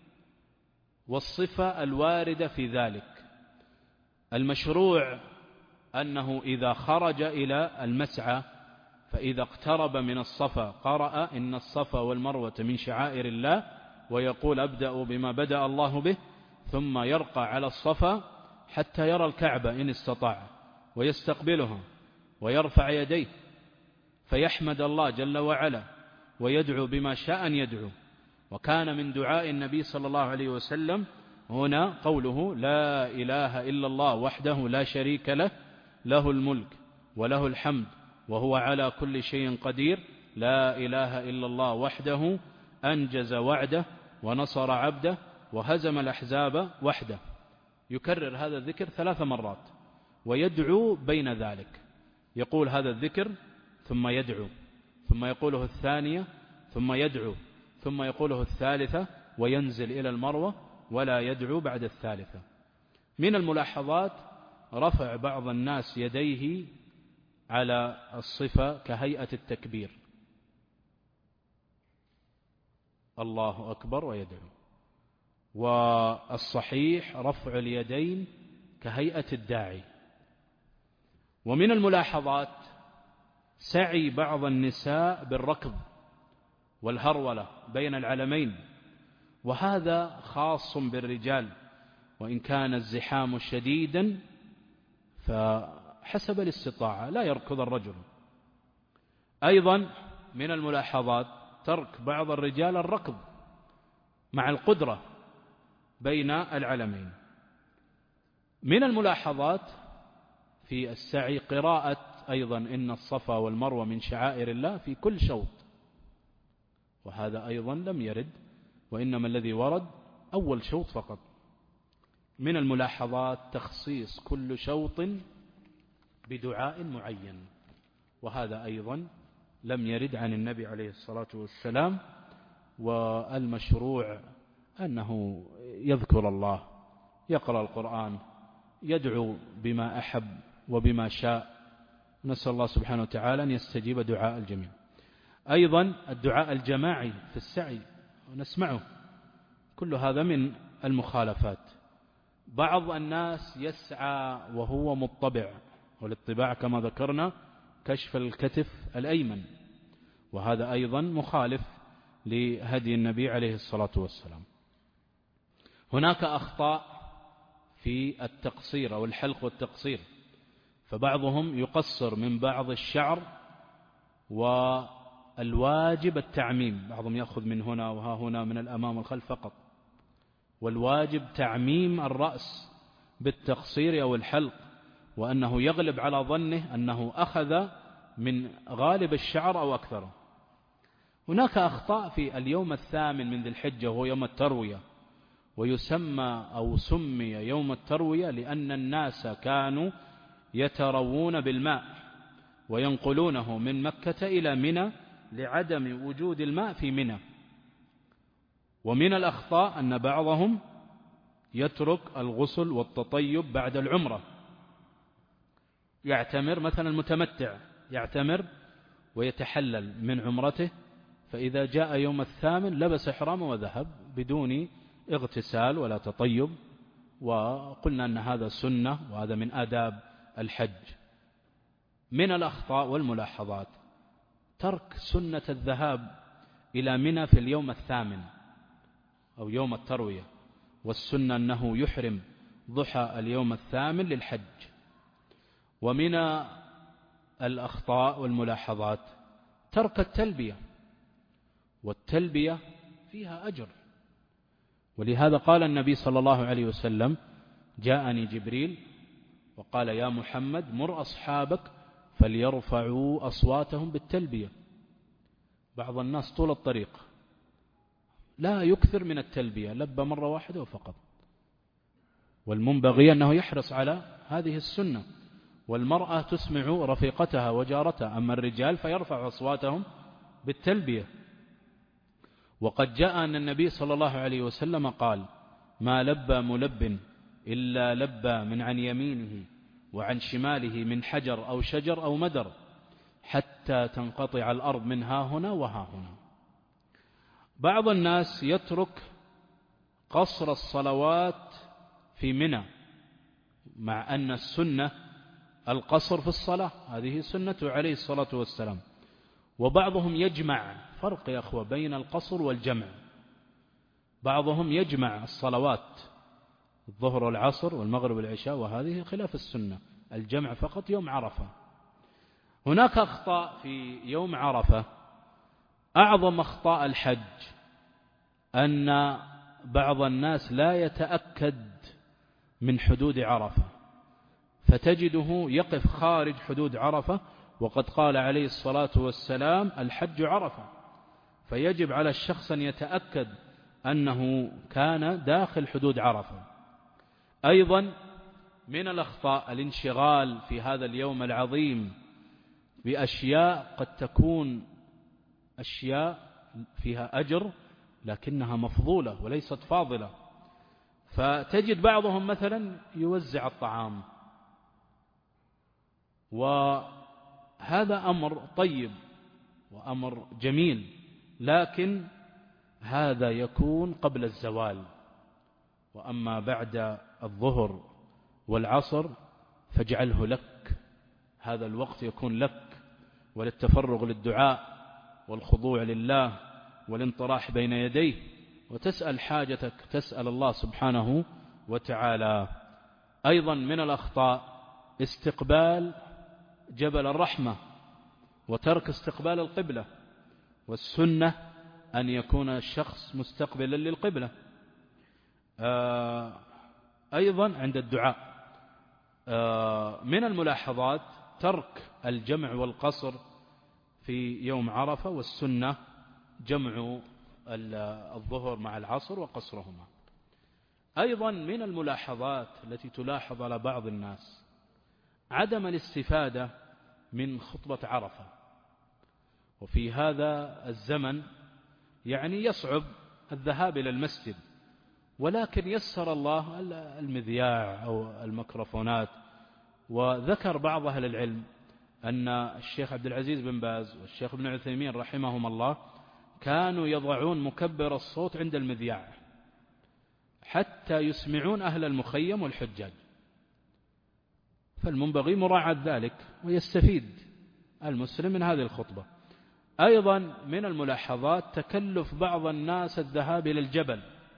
والصفة الواردة في ذلك. المشروع أنه إذا خرج إلى المسعى فإذا اقترب من الصفا قرأ إن الصفا والمروة من شعائر الله، ويقول أبدأ بما بدأ الله به، ثم يرقى على الصفا حتى يرى الكعبة إن استطاع ويستقبلها ويرفع يديه فيحمد الله جل وعلا ويدعو بما شاء أن يدعو. وكان من دعاء النبي صلى الله عليه وسلم هنا قوله لا إله إلا الله وحده لا شريك له له الملك وله الحمد وهو على كل شيء قدير لا إله إلا الله وحده أنجز وعده ونصر عبده وهزم الأحزاب وحده. يكرر هذا الذكر ثلاث مرات ويدعو بين ذلك، يقول هذا الذكر ثم يدعو، ثم يقوله الثانية ثم يدعو، ثم يقوله الثالثة وينزل إلى المروة ولا يدعو بعد الثالثة. من الملاحظات رفع بعض الناس يديه على الصفة كهيئة التكبير، الله أكبر ويدعو. والصحيح رفع اليدين كهيئة الداعي. ومن الملاحظات سعي بعض النساء بالركض والهرولة بين العلمين، وهذا خاص بالرجال، وإن كان الزحام شديدا فحسب الاستطاعة لا يركض الرجل. أيضا من الملاحظات ترك بعض الرجال الركض مع القدرة بين العلمين. من الملاحظات في السعي قراءة أيضا إن الصفا والمروة من شعائر الله في كل شوط، وهذا أيضا لم يرد، وإنما الذي ورد أول شوط فقط. من الملاحظات تخصيص كل شوط بدعاء معين، وهذا أيضا لم يرد عن النبي عليه الصلاة والسلام. والمشروع أنه يذكر الله، يقرأ القرآن، يدعو بما أحب وبما شاء. نسأل الله سبحانه وتعالى أن يستجيب دعاء الجميع. أيضا الدعاء الجماعي في السعي ونسمعه، كل هذا من المخالفات. بعض الناس يسعى وهو مطبع، والاطباع كما ذكرنا كشف الكتف الأيمن، وهذا أيضا مخالف لهدي النبي عليه الصلاة والسلام. هناك أخطاء في التقصير أو الحلق والتقصير، فبعضهم يقصر من بعض الشعر، والواجب التعميم، بعضهم يأخذ من هنا وها هنا من الأمام والخلف فقط، والواجب تعميم الرأس بالتقصير أو الحلق، وأنه يغلب على ظنه أنه أخذ من غالب الشعر أو أكثره. هناك أخطاء في اليوم الثامن من ذي الحجة وهو يوم التروية، ويسمى أو سمي يوم التروية لأن الناس كانوا يتروون بالماء وينقلونه من مكة إلى منى لعدم وجود الماء في منى. ومن الأخطاء أن بعضهم يترك الغسل والتطيب بعد العمرة، يعتمر مثلا المتمتع يعتمر ويتحلل من عمرته، فإذا جاء يوم الثامن لبس إحرامه وذهب بدون اغتسال ولا تطيب، وقلنا أن هذا سنة وهذا من آداب الحج. من الأخطاء والملاحظات ترك سنة الذهاب إلى منى في اليوم الثامن أو يوم التروية، والسنة أنه يحرم ضحى اليوم الثامن للحج. ومن الأخطاء والملاحظات ترك التلبية، والتلبية فيها أجر، ولهذا قال النبي صلى الله عليه وسلم: جاءني جبريل وقال يا محمد مر أصحابك فليرفعوا أصواتهم بالتلبية. بعض الناس طول الطريق لا يكثر من التلبية، لبى مرة واحدة وفقط، والمنبغي أنه يحرص على هذه السنة. والمرأة تسمع رفيقتها وجارتها، أما الرجال فيرفع أصواتهم بالتلبية. وقد جاء أن النبي صلى الله عليه وسلم قال: ما لبى ملب إلا لبى من عن يمينه وعن شماله من حجر أو شجر أو مدر حتى تنقطع الأرض من ها هنا وها هنا. بعض الناس يترك قصر الصلوات في منى، مع أن السنة القصر في الصلاة، هذه سنته عليه الصلاة والسلام. وبعضهم يجمع، فرق يا أخوة بين القصر والجمع. بعضهم يجمع الصلوات الظهر والعصر والمغرب والعشاء، وهذه خلاف السنة، الجمع فقط يوم عرفة. هناك أخطاء في يوم عرفة. أعظم أخطاء الحج أن بعض الناس لا يتأكد من حدود عرفة، فتجده يقف خارج حدود عرفة، وقد قال عليه الصلاة والسلام: الحج عرفة. فيجب على الشخص أن يتأكد أنه كان داخل حدود عرفة. أيضا من الأخطاء الانشغال في هذا اليوم العظيم بأشياء قد تكون أشياء فيها أجر لكنها مفضولة وليست فاضلة. فتجد بعضهم مثلا يوزع الطعام، وهذا أمر طيب وأمر جميل، لكن هذا يكون قبل الزوال. وأما بعد الظهر والعصر فاجعله لك، هذا الوقت يكون لك وللتفرغ للدعاء والخضوع لله والانطراح بين يديه، وتسأل حاجتك، تسأل الله سبحانه وتعالى. أيضا من الأخطاء استقبال جبل الرحمة وترك استقبال القبلة، والسنة أن يكون الشخص مستقبلا للقبلة. أيضا عند الدعاء من الملاحظات ترك الجمع والقصر في يوم عرفة، والسنة جمع الظهر مع العصر وقصرهما. أيضا من الملاحظات التي تلاحظ على بعض الناس عدم الاستفادة من خطبة عرفة. وفي هذا الزمن يعني يصعب الذهاب إلى المسجد، ولكن يسر الله المذياع أو الميكروفونات. وذكر بعض أهل العلم أن الشيخ عبد العزيز بن باز والشيخ ابن عثيمين رحمهم الله كانوا يضعون مكبر الصوت عند المذياع حتى يسمعون أهل المخيم والحجاج، فالمنبغي مراعاة ذلك ويستفيد المسلم من هذه الخطبة. أيضا من الملاحظات تكلف بعض الناس الذهاب إلى الجبل،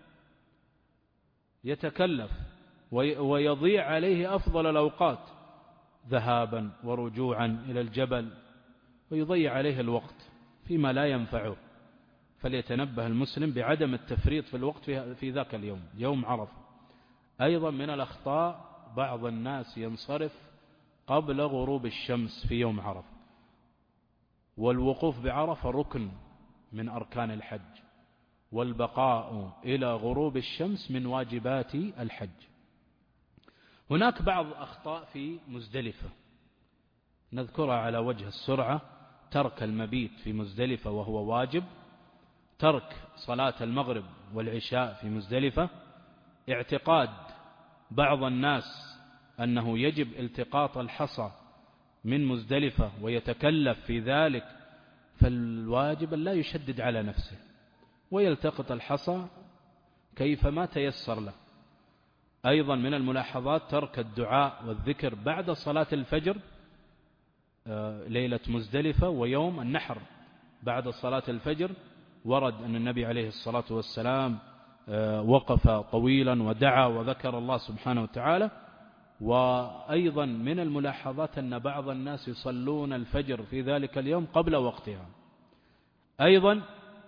يتكلف ويضيع عليه أفضل الأوقات ذهابا ورجوعا إلى الجبل، ويضيع عليه الوقت فيما لا ينفعه. فليتنبه المسلم بعدم التفريط في الوقت في ذاك اليوم، يوم عرفة. أيضا من الأخطاء بعض الناس ينصرف قبل غروب الشمس في يوم عرفة، والوقوف بعرفة ركن من أركان الحج، والبقاء إلى غروب الشمس من واجبات الحج. هناك بعض أخطاء في مزدلفة نذكرها على وجه السرعة: ترك المبيت في مزدلفة وهو واجب، ترك صلاة المغرب والعشاء في مزدلفة، اعتقاد بعض الناس أنه يجب التقاط الحصى من مزدلفة ويتكلف في ذلك، فالواجب لا يشدد على نفسه ويلتقط الحصى كيفما تيسر له. أيضا من الملاحظات ترك الدعاء والذكر بعد صلاة الفجر ليلة مزدلفة ويوم النحر. بعد صلاة الفجر ورد أن النبي عليه الصلاة والسلام وقف طويلا ودعا وذكر الله سبحانه وتعالى. وأيضا من الملاحظات أن بعض الناس يصلون الفجر في ذلك اليوم قبل وقتها. أيضا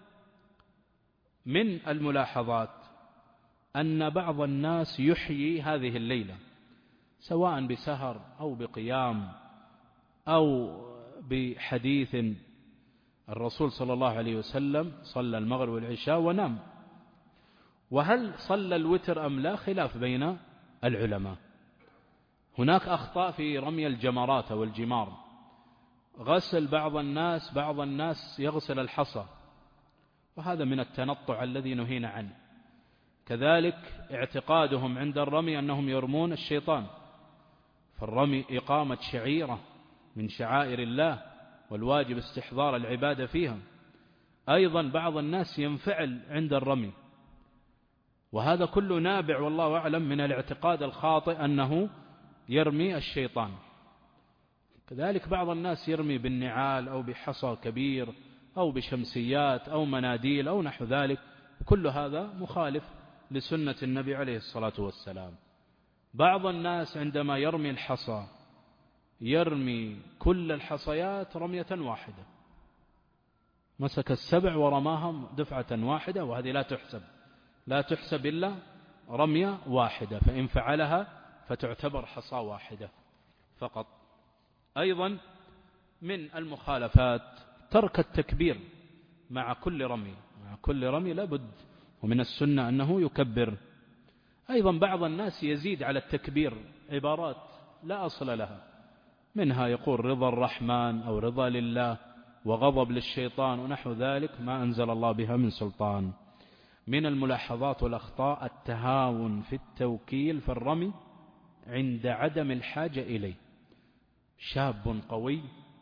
من الملاحظات أن بعض الناس يحيي هذه الليلة سواء بسهر أو بقيام أو بحديث. الرسول صلى الله عليه وسلم صلى المغرب والعشاء ونام، وهل صلى الوتر أم لا خلاف بين العلماء. هناك أخطاء في رمي الجمرات والجمار، غسل بعض الناس بعض الناس يغسل الحصى، وهذا من التنطع الذي نهينا عنه. كذلك اعتقادهم عند الرمي أنهم يرمون الشيطان، فالرمي إقامة شعيرة من شعائر الله والواجب استحضار العبادة فيها. أيضا بعض الناس ينفعل عند الرمي، وهذا كله نابع والله أعلم من الاعتقاد الخاطئ أنه يرمي الشيطان. كذلك بعض الناس يرمي بالنعال أو بحصى كبير أو بشمسيات أو مناديل أو نحو ذلك، كل هذا مخالف لسنة النبي عليه الصلاة والسلام. بعض الناس عندما يرمي الحصى يرمي كل الحصيات رمية واحدة، مسك السبع ورماهم دفعة واحدة، وهذه لا تحسب لا تحسب إلا رمية واحدة، فإن فعلها فتعتبر حصى واحدة فقط. أيضا من المخالفات ترك التكبير مع كل رمي، مع كل رمي لابد ومن السنة أنه يكبر. أيضا بعض الناس يزيد على التكبير عبارات لا أصل لها، منها يقول رضا الرحمن أو رضا لله وغضب للشيطان ونحو ذلك ما أنزل الله بها من سلطان. من الملاحظات والأخطاء التهاون في التوكيل في الرمي عند عدم الحاجة إليه. شاب قوي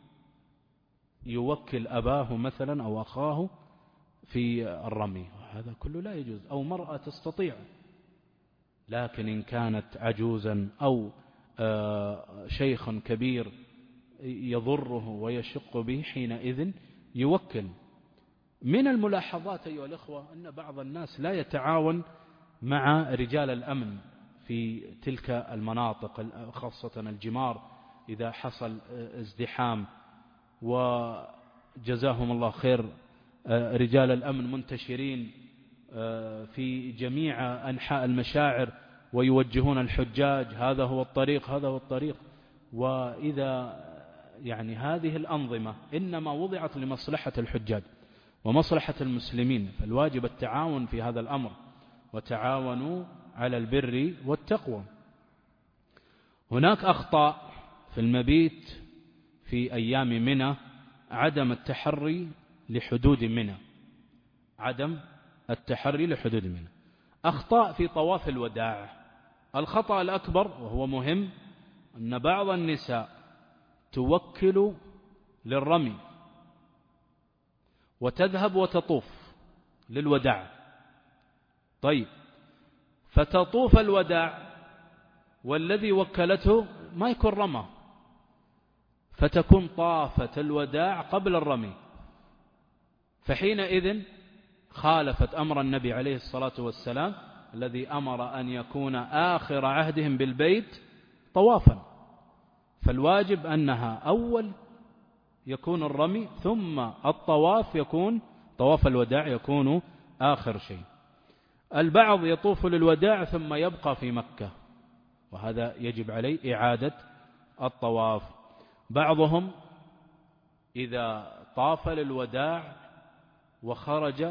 يوكل أباه مثلا أو أخاه في الرمي، هذا كله لا يجوز. أو مرأة تستطيع، لكن إن كانت عجوزا أو شيخ كبير يضره ويشق به حينئذ يوكل. من الملاحظات أيها الأخوة أن بعض الناس لا يتعاون مع رجال الأمن في تلك المناطق، خاصة الجمار إذا حصل ازدحام، وجزاهم الله خير رجال الأمن منتشرين في جميع أنحاء المشاعر ويوجهون الحجاج هذا هو الطريق هذا هو الطريق. وإذا يعني هذه الأنظمة إنما وضعت لمصلحة الحجاج ومصلحة المسلمين، فالواجب التعاون في هذا الأمر، وتعاونوا على البر والتقوى. هناك أخطاء في المبيت في أيام منى: عدم التحري لحدود منى، عدم التحري لحدود منى. أخطاء في طواف الوداع. الخطأ الأكبر وهو مهم أن بعض النساء توكل للرمي وتذهب وتطوف للوداع، طيب فتطوف الوداع والذي وكلته ما يكون رمى، فتكون طافت الوداع قبل الرمي، فحينئذ خالفت أمر النبي عليه الصلاة والسلام الذي أمر أن يكون آخر عهدهم بالبيت طوافا. فالواجب أنها أول يكون الرمي ثم الطواف، يكون طواف الوداع يكون آخر شيء. البعض يطوف للوداع ثم يبقى في مكة، وهذا يجب عليه إعادة الطواف. بعضهم إذا طاف للوداع وخرج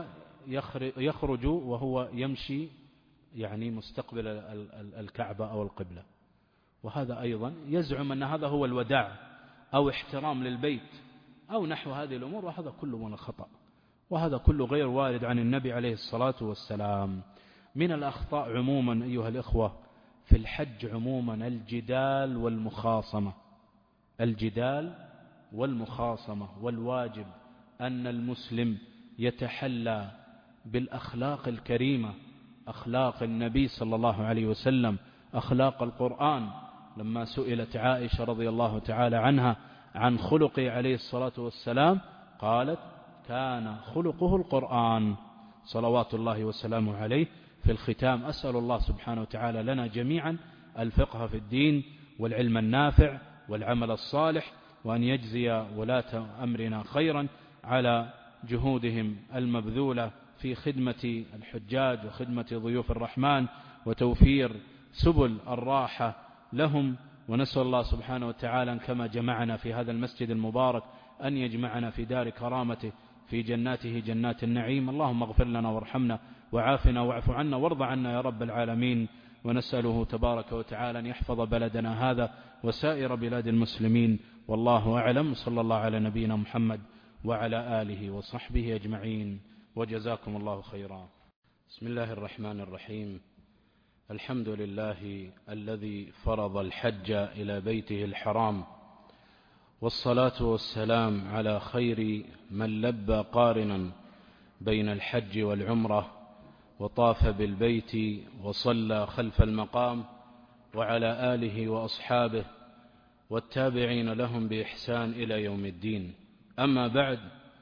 يخرج وهو يمشي يعني مستقبل الكعبة أو القبلة، وهذا أيضا يزعم أن هذا هو الوداع أو احترام للبيت أو نحو هذه الأمور، وهذا كله من الخطأ، وهذا كله غير وارد عن النبي عليه الصلاة والسلام. من الأخطاء عموما أيها الإخوة في الحج عموما الجدال والمخاصمة، الجدال والمخاصمة، والواجب أن المسلم يتحلى بالأخلاق الكريمة، أخلاق النبي صلى الله عليه وسلم، أخلاق القرآن. لما سئلت عائشة رضي الله تعالى عنها عن خلقه عليه الصلاة والسلام قالت كان خلقه القرآن صلوات الله وسلامه عليه. في الختام أسأل الله سبحانه وتعالى لنا جميعا الفقه في الدين والعلم النافع والعمل الصالح، وأن يجزي ولاة أمرنا خيرا على جهودهم المبذولة في خدمة الحجاج وخدمة ضيوف الرحمن وتوفير سبل الراحة لهم. ونسأل الله سبحانه وتعالى كما جمعنا في هذا المسجد المبارك أن يجمعنا في دار كرامته في جناته جنات النعيم. اللهم اغفر لنا وارحمنا وعافنا واعف عنا وارض عنا يا رب العالمين. ونسأله تبارك وتعالى أن يحفظ بلدنا هذا وسائر بلاد المسلمين، والله أعلم. صلى الله على نبينا محمد وعلى آله وصحبه أجمعين، وجزاكم الله خيرا. بسم الله الرحمن الرحيم. الحمد لله الذي فرض الحج إلى بيته الحرام، والصلاة والسلام على خير من لبى قارنا بين الحج والعمرة وطاف بالبيت وصلى خلف المقام، وعلى آله وأصحابه والتابعين لهم بإحسان إلى يوم الدين. أما بعد،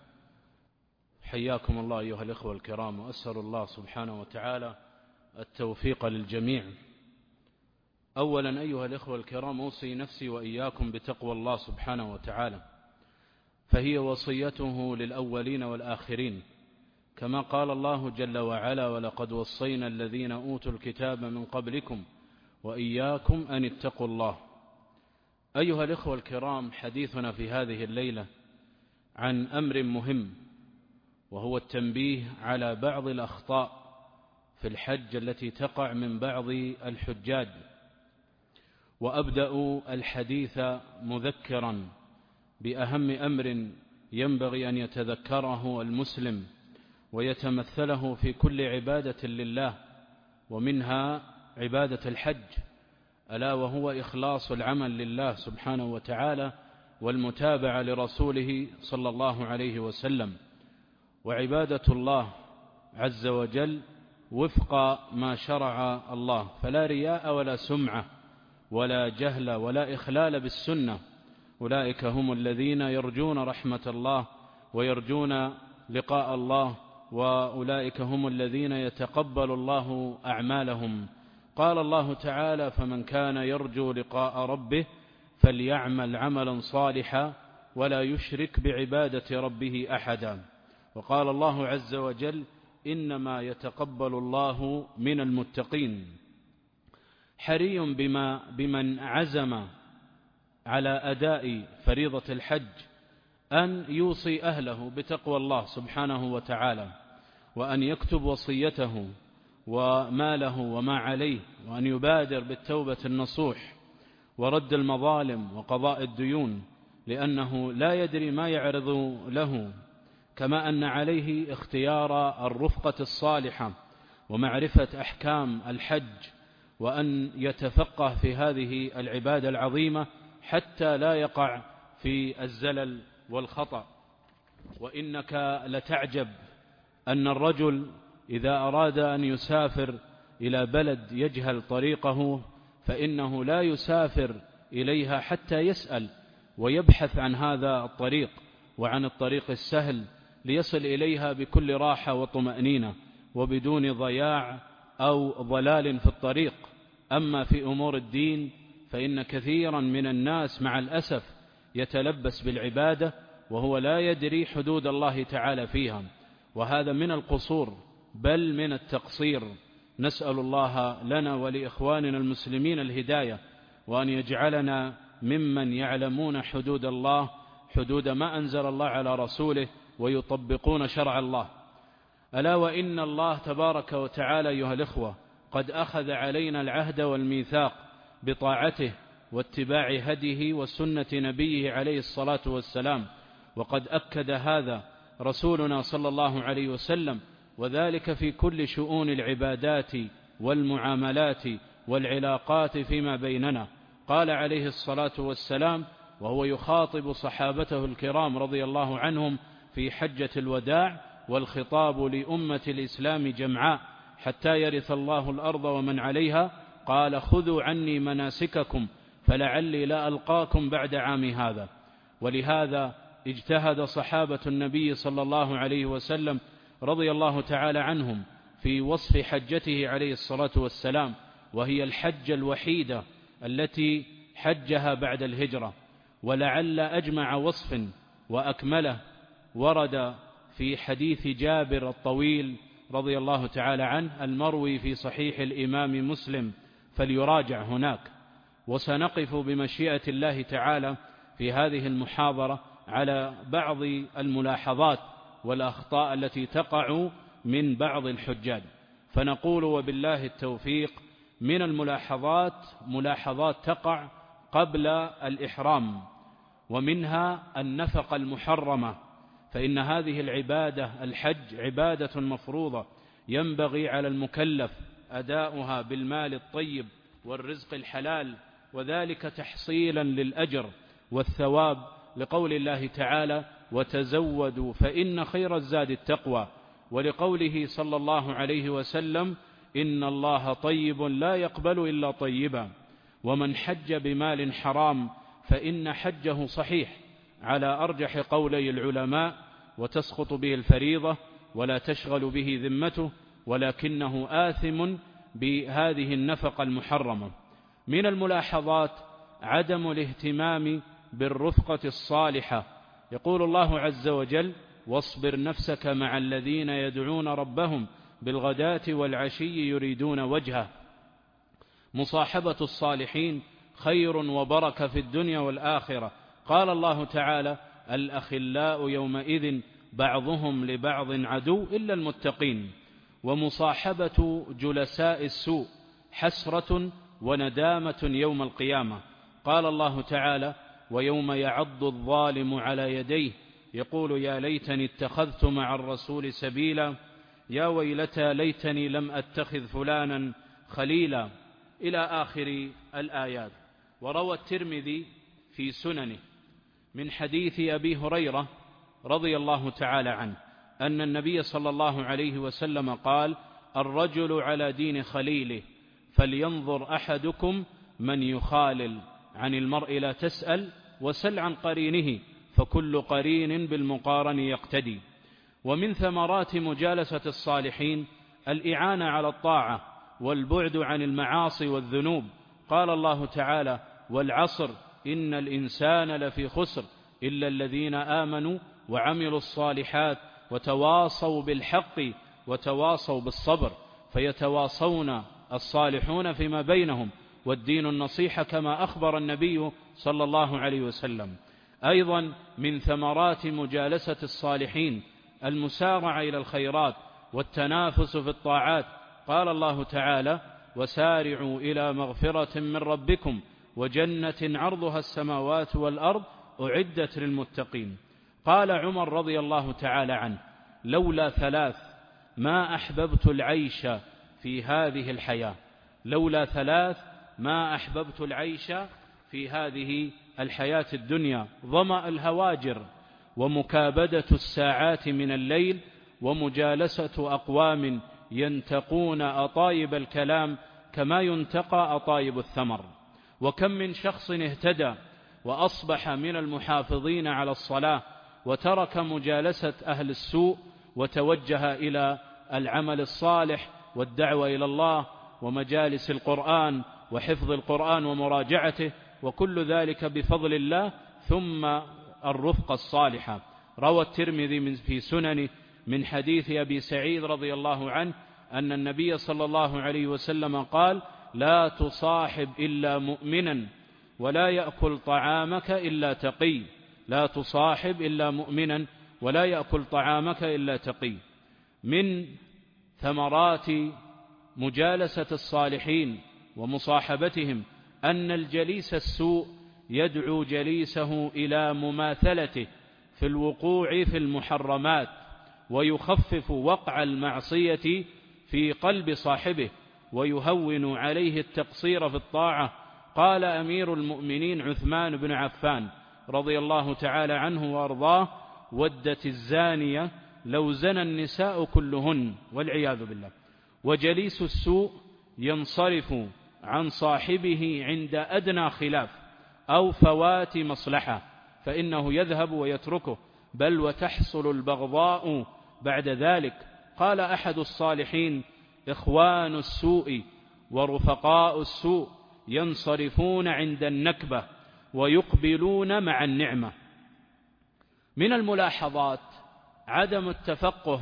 حياكم الله أيها الإخوة الكرام، وأسأل الله سبحانه وتعالى التوفيق للجميع. أولا أيها الإخوة الكرام، أوصي نفسي وإياكم بتقوى الله سبحانه وتعالى، فهي وصيته للأولين والآخرين، كما قال الله جل وعلا ولقد وصينا الذين أوتوا الكتاب من قبلكم وإياكم أن اتقوا الله. أيها الإخوة الكرام، حديثنا في هذه الليلة عن أمر مهم، وهو التنبيه على بعض الأخطاء في الحج التي تقع من بعض الحجاج. وأبدأ الحديث مذكرا بأهم أمر ينبغي أن يتذكره المسلم ويتمثله في كل عبادة لله، ومنها عبادة الحج، ألا وهو إخلاص العمل لله سبحانه وتعالى والمتابعة لرسوله صلى الله عليه وسلم. وعبادة الله عز وجل وفق ما شرع الله، فلا رياء ولا سمعة ولا جهل ولا إخلال بالسنة. أولئك هم الذين يرجون رحمة الله ويرجون لقاء الله، وأولئك هم الذين يتقبل الله أعمالهم. قال الله تعالى: فمن كان يرجو لقاء ربه فليعمل عملا صالحا ولا يشرك بعبادة ربه أحدا. وقال الله عز وجل: إنما يتقبل الله من المتقين. حري بما بمن عزم على أداء فريضة الحج أن يوصي أهله بتقوى الله سبحانه وتعالى، وأن يكتب وصيته وما له وما عليه، وأن يبادر بالتوبة النصوح ورد المظالم وقضاء الديون، لأنه لا يدري ما يعرض له. كما أن عليه اختيار الرفقة الصالحة ومعرفة أحكام الحج، وأن يتفقه في هذه العبادة العظيمة حتى لا يقع في الزلل والخطأ. وإنك لتعجب أن الرجل إذا أراد أن يسافر إلى بلد يجهل طريقه فإنه لا يسافر إليها حتى يسأل ويبحث عن هذا الطريق وعن الطريق السهل ليصل إليها بكل راحة وطمأنينة وبدون ضياع أو ضلال في الطريق. أما في أمور الدين فإن كثيرا من الناس مع الأسف يتلبس بالعبادة وهو لا يدري حدود الله تعالى فيها، وهذا من القصور بل من التقصير. نسأل الله لنا ولإخواننا المسلمين الهداية، وأن يجعلنا ممن يعلمون حدود الله، حدود ما أنزل الله على رسوله، ويطبقون شرع الله. ألا وإن الله تبارك وتعالى أيها الإخوة قد أخذ علينا العهد والميثاق بطاعته واتباع هديه وسنة نبيه عليه الصلاة والسلام، وقد أكد هذا رسولنا صلى الله عليه وسلم، وذلك في كل شؤون العبادات والمعاملات والعلاقات فيما بيننا. قال عليه الصلاة والسلام وهو يخاطب صحابته الكرام رضي الله عنهم في حجة الوداع، والخطاب لأمة الإسلام جمعاء حتى يرث الله الأرض ومن عليها، قال خذوا عني مناسككم فلعلي لا ألقاكم بعد عام هذا. ولهذا اجتهد صحابة النبي صلى الله عليه وسلم رضي الله تعالى عنهم في وصف حجته عليه الصلاة والسلام، وهي الحجة الوحيدة التي حجها بعد الهجرة. ولعل أجمع وصف وأكمله ورد في حديث جابر الطويل رضي الله تعالى عنه المروي في صحيح الإمام مسلم، فليراجع هناك. وسنقف بمشيئة الله تعالى في هذه المحاضرة على بعض الملاحظات والأخطاء التي تقع من بعض الحجاج، فنقول وبالله التوفيق: من الملاحظات ملاحظات تقع قبل الإحرام، ومنها النفقة المحرمة، فإن هذه العبادة الحج عبادة مفروضة ينبغي على المكلف أداؤها بالمال الطيب والرزق الحلال، وذلك تحصيلا للأجر والثواب، لقول الله تعالى: وتزودوا فإن خير الزاد التقوى، ولقوله صلى الله عليه وسلم: إن الله طيب لا يقبل إلا طيبا. ومن حج بمال حرام فإن حجه صحيح على أرجح قولي العلماء، وتسقط به الفريضة ولا تشغل به ذمته، ولكنه آثم بهذه النفقة المحرمة. من الملاحظات عدم الاهتمام بالرفقة الصالحة. يقول الله عز وجل: واصبر نفسك مع الذين يدعون ربهم بالغداة والعشي يريدون وجهه. مصاحبة الصالحين خير وبركة في الدنيا والآخرة. قال الله تعالى: الأخلاء يومئذ بعضهم لبعض عدو إلا المتقين. ومصاحبة جلساء السوء حسرة وندامة يوم القيامة. قال الله تعالى: ويوم يعض الظالم على يديه يقول يا ليتني اتخذت مع الرسول سبيلا، يا ويلتى ليتني لم أتخذ فلانا خليلا، إلى آخر الآيات. وروى الترمذي في سننه من حديث أبي هريرة رضي الله تعالى عنه أن النبي صلى الله عليه وسلم قال: الرجل على دين خليله فلينظر أحدكم من يخالل، عن المرء لا تسأل وسل عن قرينه، فكل قرين بالمقارن يقتدي. ومن ثمرات مجالسة الصالحين الإعانة على الطاعة والبعد عن المعاصي والذنوب. قال الله تعالى: والعصر إن الإنسان لفي خسر إلا الذين آمنوا وعملوا الصالحات وتواصوا بالحق وتواصوا بالصبر. فيتواصون الصالحون فيما بينهم، والدين النصيحة كما أخبر النبي صلى الله عليه وسلم. أيضا من ثمرات مجالسة الصالحين المسارعة إلى الخيرات والتنافس في الطاعات. قال الله تعالى: وسارعوا إلى مغفرة من ربكم وجنة عرضها السماوات والأرض أعدت للمتقين. قال عمر رضي الله تعالى عنه: لولا ثلاث ما أحببت العيش في هذه الحياة. لولا ثلاث ما أحببت العيش في هذه الحياة الدنيا: ظمأ الهواجر، ومكابدة الساعات من الليل، ومجالسة أقوام ينتقون أطايب الكلام كما ينتقى أطايب الثمر. وكم من شخص اهتدى وأصبح من المحافظين على الصلاة، وترك مجالسة أهل السوء وتوجه إلى العمل الصالح والدعوة إلى الله ومجالس القرآن وحفظ القرآن ومراجعته، وكل ذلك بفضل الله. ثم الرفقة الصالحة. روى الترمذي في سننه من حديث أبي سعيد رضي الله عنه أن النبي صلى الله عليه وسلم قال: لا تصاحب إلا مؤمنا ولا يأكل طعامك إلا تقي. لا تصاحب إلا مؤمنا ولا يأكل طعامك إلا تقي. من ثمرات مجالسة الصالحين ومصاحبتهم أن الجليس السوء يدعو جليسه إلى مماثلته في الوقوع في المحرمات، ويخفف وقع المعصية في قلب صاحبه، ويهون عليه التقصير في الطاعة. قال أمير المؤمنين عثمان بن عفان رضي الله تعالى عنه وأرضاه: ودت الزانية لو زنى النساء كلهن، والعياذ بالله. وجليس السوء ينصرف عن صاحبه عند أدنى خلاف أو فوات مصلحة، فإنه يذهب ويتركه، بل وتحصل البغضاء بعد ذلك. قال أحد الصالحين: إخوان السوء ورفقاء السوء ينصرفون عند النكبة ويقبلون مع النعمة. من الملاحظات عدم التفقه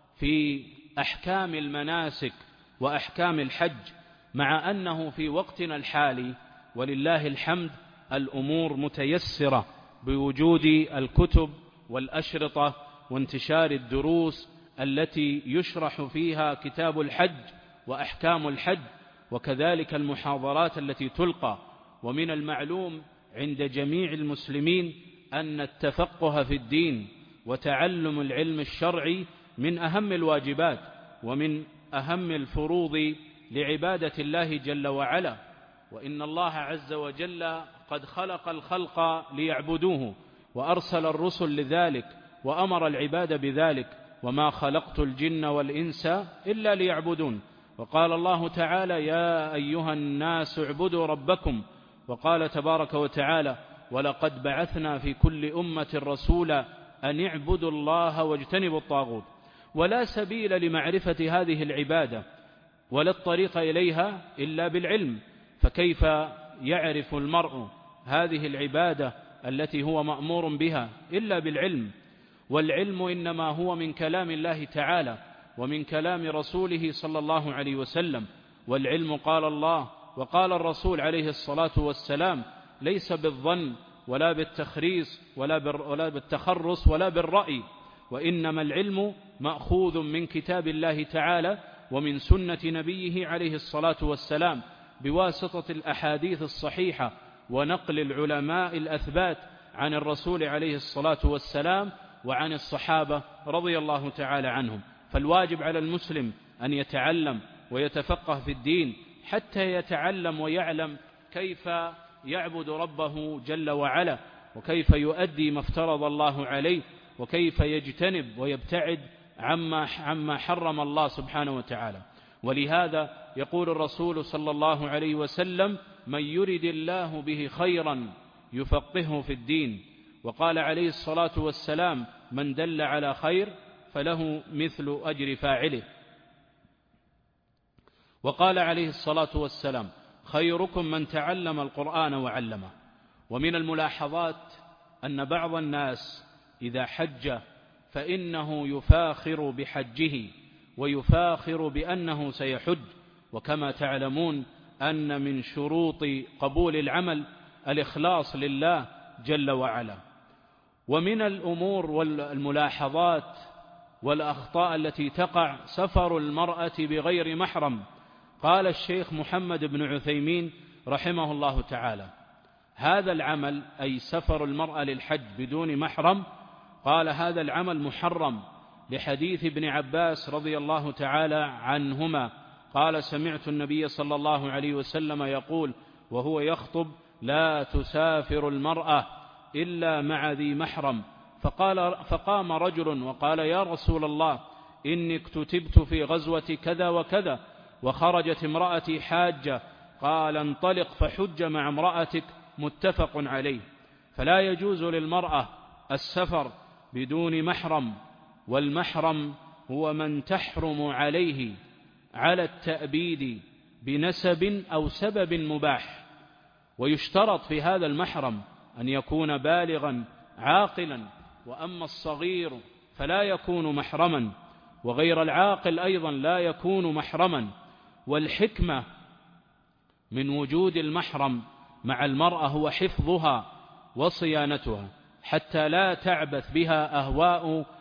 في أحكام المناسك وأحكام الحج، مع أنه في وقتنا الحالي ولله الحمد الأمور متيسرة بوجود الكتب والأشرطة وانتشار الدروس التي يشرح فيها كتاب الحج وأحكام الحج، وكذلك المحاضرات التي تلقى. ومن المعلوم عند جميع المسلمين أن التفقه في الدين وتعلم العلم الشرعي من أهم الواجبات ومن أهم الفروض لعبادة الله جل وعلا. وإن الله عز وجل قد خلق الخلق ليعبدوه، وأرسل الرسل لذلك، وأمر العباد بذلك: وما خلقت الجن والإنس إلا ليعبدون. وقال الله تعالى: يا أيها الناس اعبدوا ربكم. وقال تبارك وتعالى: ولقد بعثنا في كل أمة رسولا أن اعبدوا الله واجتنبوا الطاغوت. ولا سبيل لمعرفة هذه العبادة ولا الطريق إليها إلا بالعلم، فكيف يعرف المرء هذه العبادة التي هو مأمور بها إلا بالعلم؟ والعلم إنما هو من كلام الله تعالى ومن كلام رسوله صلى الله عليه وسلم. والعلم قال الله وقال الرسول عليه الصلاة والسلام ليس بالظن ولا بالتخريص ولا بالتخرص ولا بالرأي، وإنما العلم مأخوذ من كتاب الله تعالى ومن سنة نبيه عليه الصلاة والسلام بواسطة الأحاديث الصحيحة ونقل العلماء الأثبات عن الرسول عليه الصلاة والسلام وعن الصحابة رضي الله تعالى عنهم. فالواجب على المسلم أن يتعلم ويتفقه في الدين حتى يتعلم ويعلم كيف يعبد ربه جل وعلا، وكيف يؤدي ما افترض الله عليه، وكيف يجتنب ويبتعد عما عما حرم الله سبحانه وتعالى. ولهذا يقول الرسول صلى الله عليه وسلم: من يرد الله به خيرا يفقهه في الدين. وقال عليه الصلاة والسلام: من دل على خير فله مثل أجر فاعله. وقال عليه الصلاة والسلام: خيركم من تعلم القرآن وعلمه. ومن الملاحظات أن بعض الناس إذا حج فإنه يفاخر بحجه ويفاخر بأنه سيحج، وكما تعلمون أن من شروط قبول العمل الإخلاص لله جل وعلا. ومن الأمور والملاحظات والأخطاء التي تقع سفر المرأة بغير محرم. قال الشيخ محمد بن عثيمين رحمه الله تعالى: هذا العمل أي سفر المرأة للحج بدون محرم، قال هذا العمل محرم لحديث ابن عباس رضي الله تعالى عنهما قال: سمعت النبي صلى الله عليه وسلم يقول وهو يخطب: لا تسافر المرأة إلا مع ذي محرم. فقال فقام رجل وقال: يا رسول الله، إني اكتتبت في غزوة كذا وكذا وخرجت امرأتي حاجة. قال: انطلق فحج مع امرأتك، متفق عليه. فلا يجوز للمرأة السفر بدون محرم، والمحرم هو من تحرم عليه على التأبيد بنسب أو سبب مباح. ويشترط في هذا المحرم أن يكون بالغا عاقلا، وأما الصغير فلا يكون محرما، وغير العاقل أيضا لا يكون محرما. والحكمة من وجود المحرم مع المرأة هو حفظها وصيانتها حتى لا تعبث بها أهواء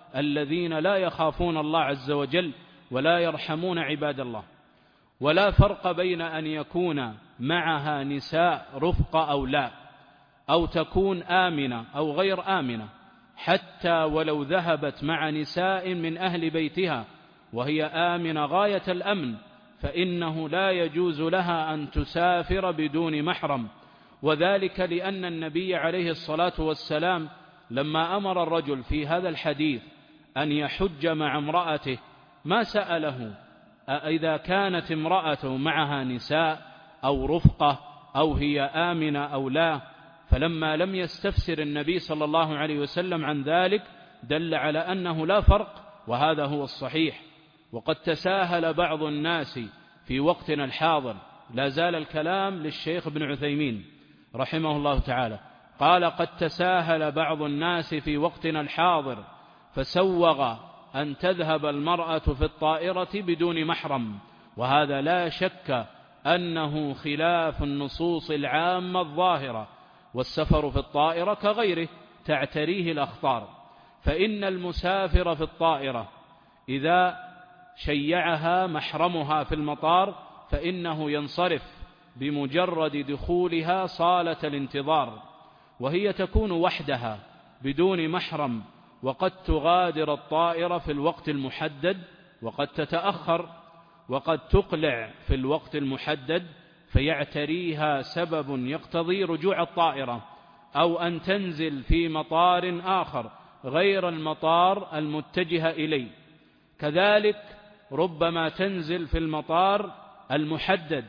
الذين لا يخافون الله عز وجل ولا يرحمون عباد الله. ولا فرق بين أن يكون معها نساء رفقة أو لا، أو تكون آمنة أو غير آمنة، حتى ولو ذهبت مع نساء من أهل بيتها وهي آمنة غاية الأمن، فإنه لا يجوز لها أن تسافر بدون محرم. وذلك لأن النبي عليه الصلاة والسلام لما أمر الرجل في هذا الحديث أن يحج مع امرأته ما سأله إذا كانت امرأته معها نساء أو رفقة أو هي آمنة أو لا، فلما لم يستفسر النبي صلى الله عليه وسلم عن ذلك دل على أنه لا فرق، وهذا هو الصحيح. وقد تساهل بعض الناس في وقتنا الحاضر، لا زال الكلام للشيخ ابن عثيمين رحمه الله تعالى، قال قد تساهل بعض الناس في وقتنا الحاضر فسوغ أن تذهب المرأة في الطائرة بدون محرم، وهذا لا شك أنه خلاف النصوص العامة الظاهرة. والسفر في الطائرة كغيره تعتريه الأخطار، فإن المسافر في الطائرة إذا شيعها محرمها في المطار فإنه ينصرف بمجرد دخولها صالة الانتظار، وهي تكون وحدها بدون محرم، وقد تغادر الطائرة في الوقت المحدد وقد تتأخر، وقد تقلع في الوقت المحدد فيعتريها سبب يقتضي رجوع الطائرة، أو أن تنزل في مطار آخر غير المطار المتجه إليه. كذلك ربما تنزل في المطار المحدد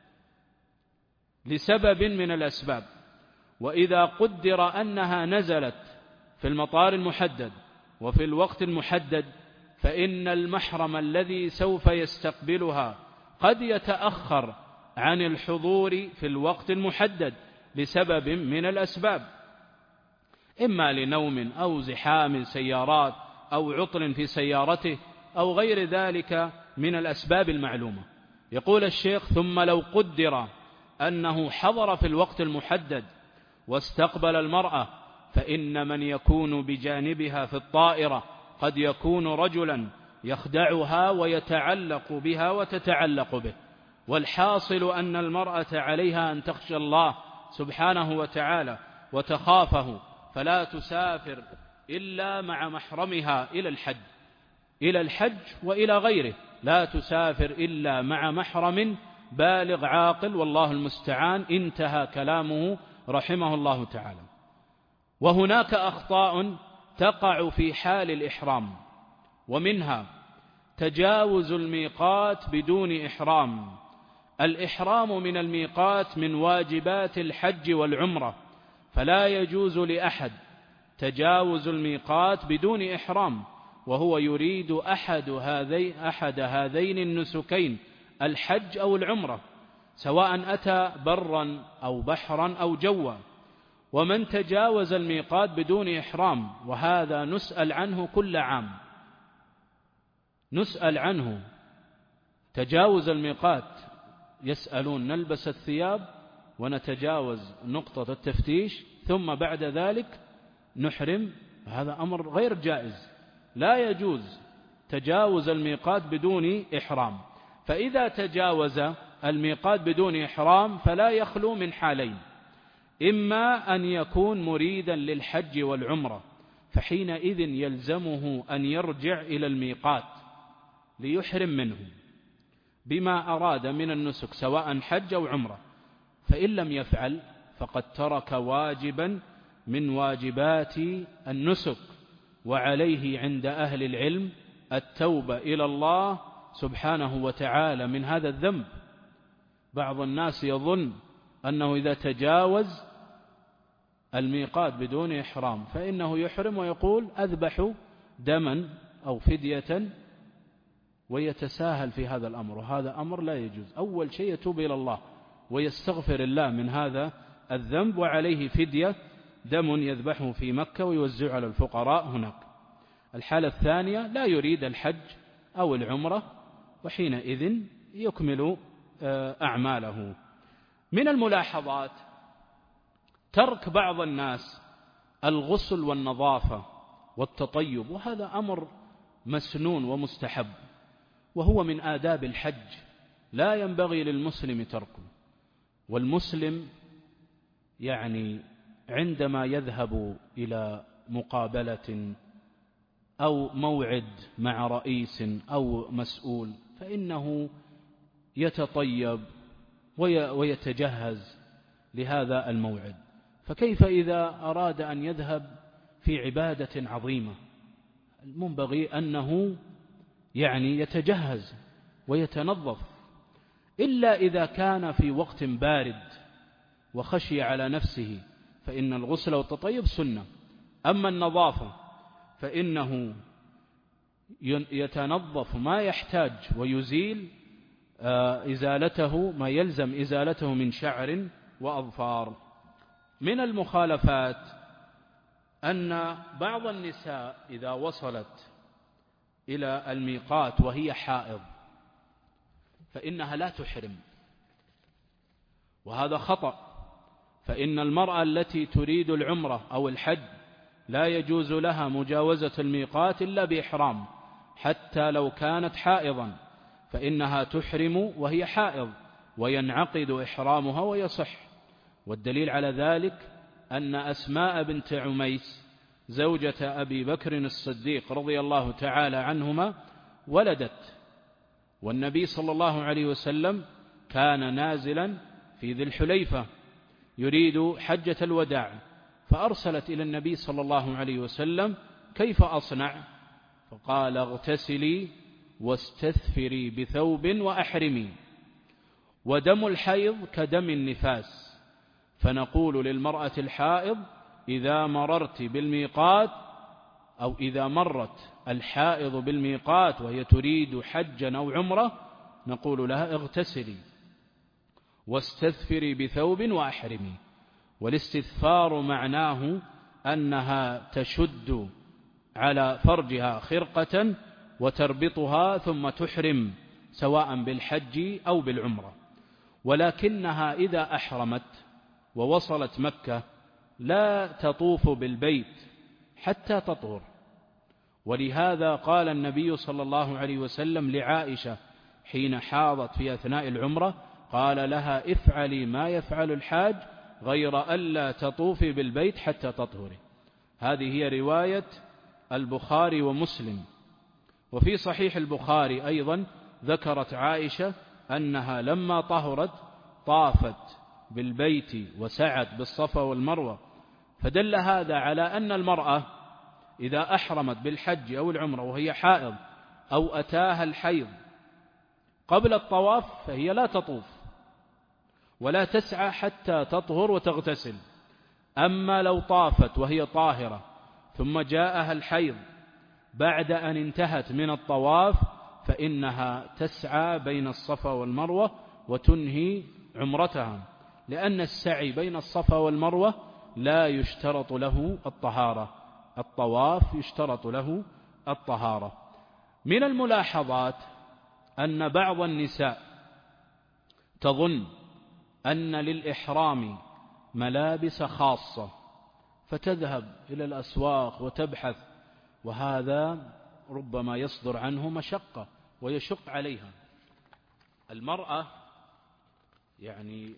لسبب من الأسباب، وإذا قدر أنها نزلت في المطار المحدد وفي الوقت المحدد فإن المحرم الذي سوف يستقبلها قد يتأخر عن الحضور في الوقت المحدد لسبب من الأسباب، إما لنوم أو زحام سيارات أو عطل في سيارته أو غير ذلك من الأسباب المعلومة. يقول الشيخ: ثم لو قدر أنه حضر في الوقت المحدد واستقبل المرأة، فإن من يكون بجانبها في الطائرة قد يكون رجلا يخدعها ويتعلق بها وتتعلق به. والحاصل أن المرأة عليها أن تخشى الله سبحانه وتعالى وتخافه، فلا تسافر إلا مع محرمها إلى الحج إلى الحج وإلى غيره، لا تسافر إلا مع محرم بالغ عاقل، والله المستعان. انتهى كلامه رحمه الله تعالى. وهناك أخطاء تقع في حال الإحرام، ومنها تجاوز الميقات بدون إحرام. الإحرام من الميقات من واجبات الحج والعمرة، فلا يجوز لأحد تجاوز الميقات بدون إحرام، وهو يريد أحد هذين أحد هذين النسكين، الحج أو العمرة، سواء أتى برا أو بحرا أو جوا. ومن تجاوز الميقات بدون إحرام، وهذا نسأل عنه كل عام، نسأل عنه تجاوز الميقات، يسألون نلبس الثياب ونتجاوز نقطة التفتيش ثم بعد ذلك نحرم. هذا أمر غير جائز، لا يجوز تجاوز الميقات بدون إحرام. فإذا تجاوز الميقات بدون إحرام فلا يخلو من حالين: إما أن يكون مريدا للحج والعمرة، فحينئذ يلزمه أن يرجع إلى الميقات ليحرم منه بما أراد من النسك سواء حج أو عمرة، فإن لم يفعل فقد ترك واجبا من واجبات النسك، وعليه عند أهل العلم التوبة إلى الله سبحانه وتعالى من هذا الذنب. بعض الناس يظن أنه إذا تجاوز الميقات بدون إحرام فإنه يحرم ويقول أذبح دما أو فدية، ويتساهل في هذا الأمر، وهذا أمر لا يجوز. أول شيء يتوب إلى الله ويستغفر الله من هذا الذنب، وعليه فدية دم يذبحه في مكة ويوزع على الفقراء هناك. الحالة الثانية لا يريد الحج أو العمرة، وحينئذ يكمل أعماله. من الملاحظات ترك بعض الناس الغسل والنظافة والتطيب، وهذا أمر مسنون ومستحب، وهو من آداب الحج لا ينبغي للمسلم تركه. والمسلم يعني عندما يذهب إلى مقابلة أو موعد مع رئيس أو مسؤول فإنه يتطيب ويتجهز لهذا الموعد، فكيف إذا أراد أن يذهب في عبادة عظيمة؟ المنبغي أنه يعني يتجهز ويتنظف، إلا إذا كان في وقت بارد وخشي على نفسه فإن الغسل والتطيب سنة. أما النظافة فإنه يتنظف ما يحتاج ويزيل إزالته ما يلزم إزالته من شعر وأظفار. من المخالفات أن بعض النساء إذا وصلت إلى الميقات وهي حائض فإنها لا تحرم، وهذا خطأ. فإن المرأة التي تريد العمرة أو الحج لا يجوز لها مجاوزة الميقات إلا بإحرام، حتى لو كانت حائضا فإنها تحرم وهي حائض وينعقد إحرامها ويصح. والدليل على ذلك أن أسماء بنت عميس زوجة أبي بكر الصديق رضي الله تعالى عنهما ولدت، والنبي صلى الله عليه وسلم كان نازلا في ذي الحليفة يريد حجة الوداع، فأرسلت إلى النبي صلى الله عليه وسلم كيف أصنع؟ فقال اغتسلي واستثفري بثوب وأحرمي. ودم الحيض كدم النفاس، فنقول للمرأة الحائض إذا مررت بالميقات أو إذا مرت الحائض بالميقات وهي تريد حجا أو عمرة نقول لها اغتسلي واستثفري بثوب وأحرمي. والاستثفار معناه أنها تشد على فرجها خرقة وتربطها ثم تحرم سواء بالحج أو بالعمرة. ولكنها إذا أحرمت ووصلت مكة لا تطوف بالبيت حتى تطهر، ولهذا قال النبي صلى الله عليه وسلم لعائشة حين حاضت في أثناء العمرة قال لها افعلي ما يفعل الحاج غير ألا تطوفي بالبيت حتى تطهري. هذه هي رواية البخاري ومسلم. وفي صحيح البخاري أيضا ذكرت عائشة أنها لما طهرت طافت بالبيت وسعت بالصفا والمروة، فدل هذا على أن المرأة إذا أحرمت بالحج أو العمرة وهي حائض أو أتاها الحيض قبل الطواف فهي لا تطوف ولا تسعى حتى تطهر وتغتسل. أما لو طافت وهي طاهرة ثم جاءها الحيض بعد أن انتهت من الطواف فإنها تسعى بين الصفا والمروة وتنهي عمرتها، لأن السعي بين الصفا والمروة لا يشترط له الطهارة، الطواف يشترط له الطهارة. من الملاحظات أن بعض النساء تظن أن للإحرام ملابس خاصة فتذهب إلى الأسواق وتبحث، وهذا ربما يصدر عنه مشقة ويشق عليها. المرأة يعني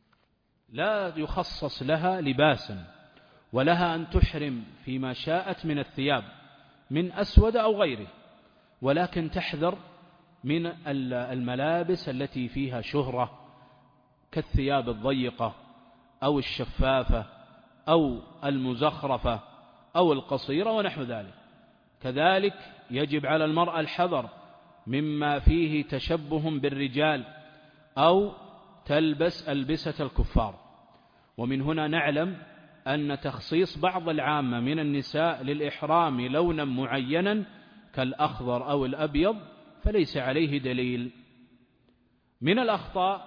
لا يخصص لها لباسا، ولها أن تحرم فيما شاءت من الثياب من أسود أو غيره، ولكن تحذر من الملابس التي فيها شهرة كالثياب الضيقة أو الشفافة أو المزخرفة أو القصيرة ونحو ذلك. كذلك يجب على المرأة الحذر مما فيه تشبه بالرجال أو تلبس ألبسة الكفار. ومن هنا نعلم أن تخصيص بعض العامة من النساء للإحرام لونا معينا كالأخضر أو الأبيض فليس عليه دليل. من الأخطاء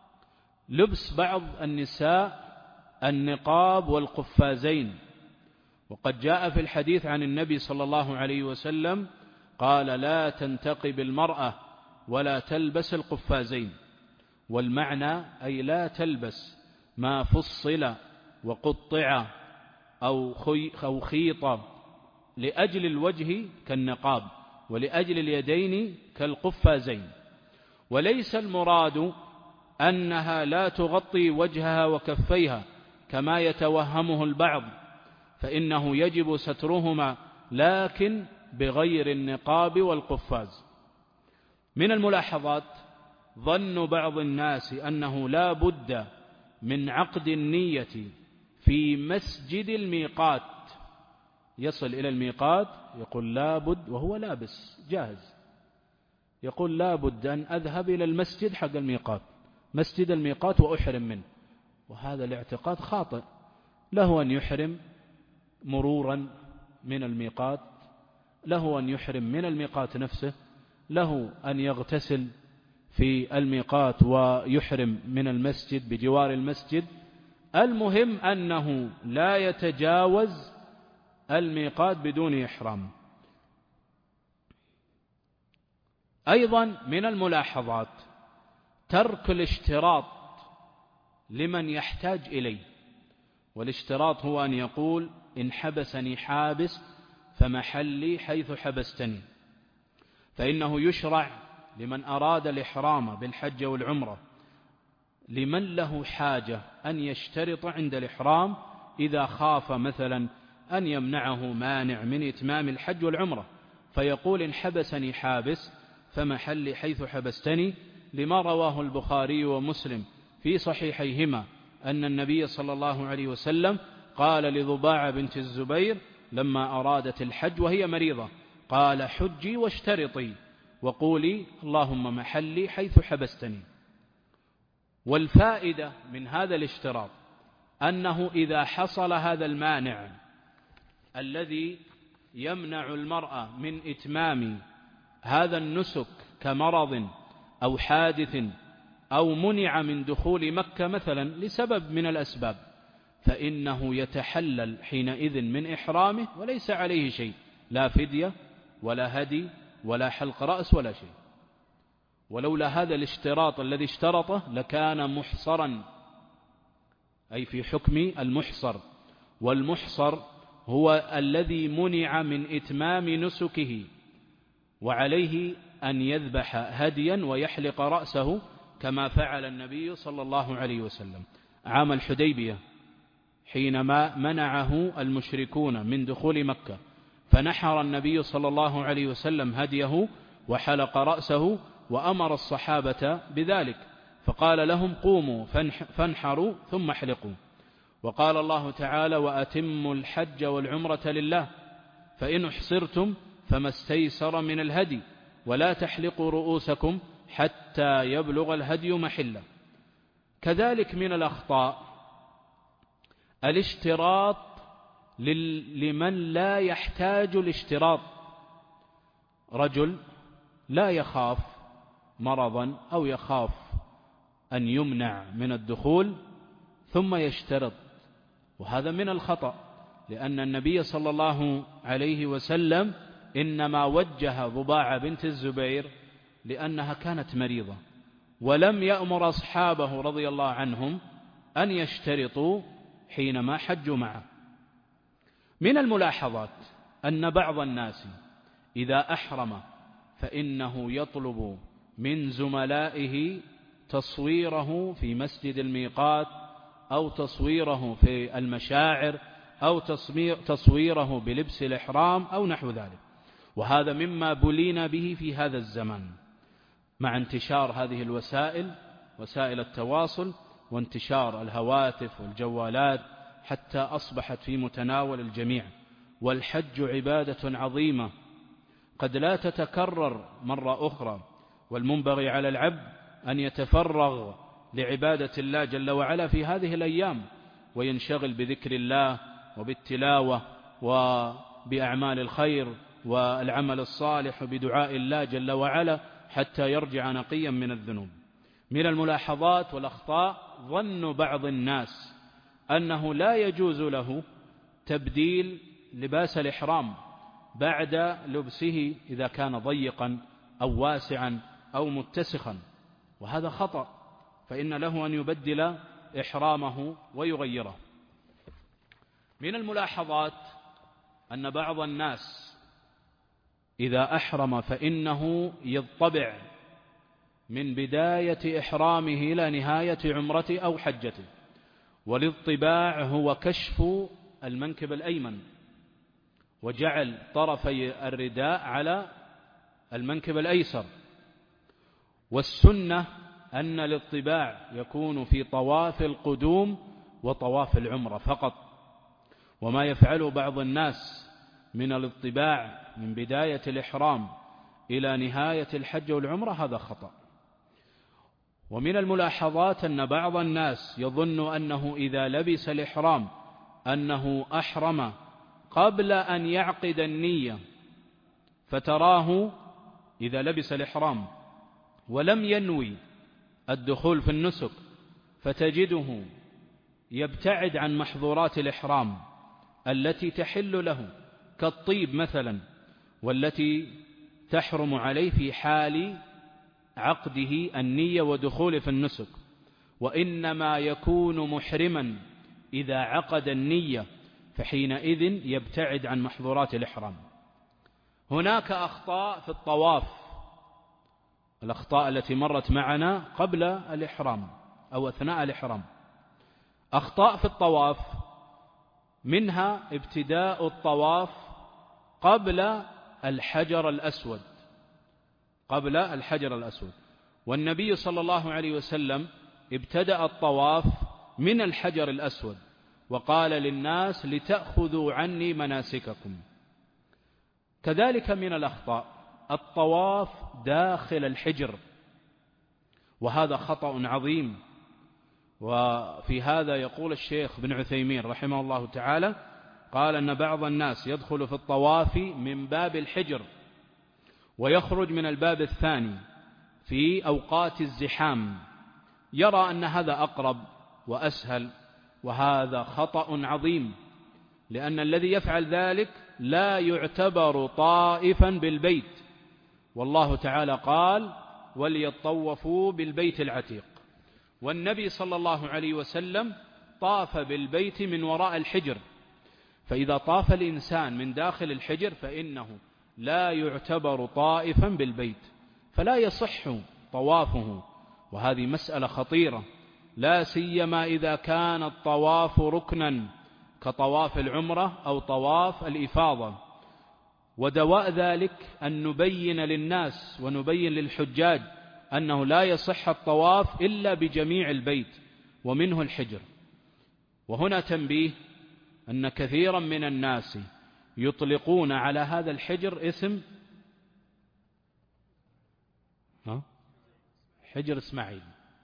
لبس بعض النساء النقاب والقفازين، وقد جاء في الحديث عن النبي صلى الله عليه وسلم قال لا تنتقب المرأة ولا تلبس القفازين، والمعنى أي لا تلبس ما فصل وقطع أو خيط لأجل الوجه كالنقاب، ولأجل اليدين كالقفازين. وليس المراد أنها لا تغطي وجهها وكفيها كما يتوهمه البعض، فإنه يجب سترهما لكن بغير النقاب والقفاز. من الملاحظات ظن بعض الناس أنه لا بد من عقد النية في مسجد الميقات، يصل إلى الميقات يقول لا بد وهو لابس جاهز، يقول لا بد أن أذهب إلى المسجد حق الميقات، مسجد الميقات وأحرم منه. وهذا الاعتقاد خاطئ. له أن يحرم مرورا من الميقات، له أن يحرم من الميقات نفسه، له أن يغتسل في الميقات ويحرم من المسجد بجوار المسجد. المهم أنه لا يتجاوز الميقات بدون إحرام. أيضا من الملاحظات ترك الاشتراط لمن يحتاج إليه، والاشتراط هو أن يقول إن حبسني حابس فمحلي حيث حبستني، فإنه يشرع لمن أراد الإحرام بالحج والعمرة لمن له حاجة أن يشترط عند الإحرام إذا خاف مثلا أن يمنعه مانع من إتمام الحج والعمرة، فيقول إن حبسني حابس فمحلي حيث حبستني، لما رواه البخاري ومسلم في صحيحيهما أن النبي صلى الله عليه وسلم قال لضباعة بنت الزبير لما أرادت الحج وهي مريضة، قال حجي واشترطي وقولي اللهم محلي حيث حبستني. والفائدة من هذا الاشتراط أنه إذا حصل هذا المانع الذي يمنع المرأة من إتمام هذا النسك كمرض أو حادث أو منع من دخول مكة مثلا لسبب من الأسباب، فإنه يتحلل حينئذ من إحرامه وليس عليه شيء، لا فدية ولا هدي ولا حلق رأس ولا شيء. ولولا هذا الاشتراط الذي اشترطه لكان محصرا، أي في حكم المحصر، والمحصر هو الذي منع من إتمام نسكه، وعليه أن يذبح هديا ويحلق رأسه كما فعل النبي صلى الله عليه وسلم عام الحديبية حينما منعه المشركون من دخول مكة، فنحر النبي صلى الله عليه وسلم هديه وحلق رأسه وأمر الصحابة بذلك، فقال لهم قوموا فانحروا ثم احلقوا. وقال الله تعالى وأتموا الحج والعمرة لله فإن احصرتم فما استيسر من الهدي ولا تحلقوا رؤوسكم حتى يبلغ الهدي محله. كذلك من الأخطاء الاشتراط لمن لا يحتاج الاشتراط، رجل لا يخاف مرضا أو يخاف أن يمنع من الدخول ثم يشترط، وهذا من الخطأ، لأن النبي صلى الله عليه وسلم إنما وجه ضباعة بنت الزبير لأنها كانت مريضة، ولم يأمر أصحابه رضي الله عنهم أن يشترطوا حينما حجوا معه. من الملاحظات أن بعض الناس إذا أحرم فإنه يطلب من زملائه تصويره في مسجد الميقات أو تصويره في المشاعر أو تصويره بلبس الإحرام أو نحو ذلك، وهذا مما بلينا به في هذا الزمان مع انتشار هذه الوسائل، وسائل التواصل، وانتشار الهواتف والجوالات حتى أصبحت في متناول الجميع. والحج عبادة عظيمة قد لا تتكرر مرة أخرى، والمنبغي على العبد أن يتفرغ لعبادة الله جل وعلا في هذه الأيام، وينشغل بذكر الله وبالتلاوة وبأعمال الخير والعمل الصالح وبدعاء الله جل وعلا حتى يرجع نقيا من الذنوب. من الملاحظات والأخطاء ظن بعض الناس أنه لا يجوز له تبديل لباس الإحرام بعد لبسه إذا كان ضيقا أو واسعا أو متسخا، وهذا خطأ، فإن له أن يبدل إحرامه ويغيره. من الملاحظات أن بعض الناس إذا أحرم فإنه يضطبع من بداية إحرامه إلى نهاية عمرته أو حجته، والاضطباع هو كشف المنكب الأيمن وجعل طرفي الرداء على المنكب الأيسر. والسنة أن الاضطباع يكون في طواف القدوم وطواف العمرة فقط، وما يفعله بعض الناس من الاضطباع من بداية الإحرام إلى نهاية الحج والعمرة هذا خطأ. ومن الملاحظات أن بعض الناس يظن أنه إذا لبس الإحرام أنه أحرم قبل أن يعقد النية، فتراه إذا لبس الإحرام ولم ينوي الدخول في النسك فتجده يبتعد عن محظورات الإحرام التي تحل له كالطيب مثلا، والتي تحرم عليه في حال عقده النية ودخوله في النسك، وإنما يكون محرما إذا عقد النية، فحينئذ يبتعد عن محظورات الإحرام. هناك أخطاء في الطواف، الأخطاء التي مرت معنا قبل الإحرام أو أثناء الإحرام. أخطاء في الطواف منها ابتداء الطواف قبل الحجر الأسود، قبل الحجر الأسود، والنبي صلى الله عليه وسلم ابتدأ الطواف من الحجر الأسود وقال للناس لتأخذوا عني مناسككم. كذلك من الأخطاء الطواف داخل الحجر، وهذا خطأ عظيم. وفي هذا يقول الشيخ بن عثيمين رحمه الله تعالى قال أن بعض الناس يدخل في الطواف من باب الحجر ويخرج من الباب الثاني في أوقات الزحام، يرى أن هذا أقرب وأسهل، وهذا خطأ عظيم، لأن الذي يفعل ذلك لا يعتبر طائفا بالبيت، والله تعالى قال وليطوفوا بالبيت العتيق، والنبي صلى الله عليه وسلم طاف بالبيت من وراء الحجر، فإذا طاف الإنسان من داخل الحجر فإنه لا يعتبر طائفا بالبيت، فلا يصح طوافه. وهذه مسألة خطيرة، لا سيما إذا كان الطواف ركنا كطواف العمرة أو طواف الإفاضة. ودواء ذلك أن نبين للناس ونبين للحجاج أنه لا يصح الطواف إلا بجميع البيت ومنه الحجر. وهنا تنبيه أن كثيرا من الناس يطلقون على هذا الحجر اسم حجر إسماعيل،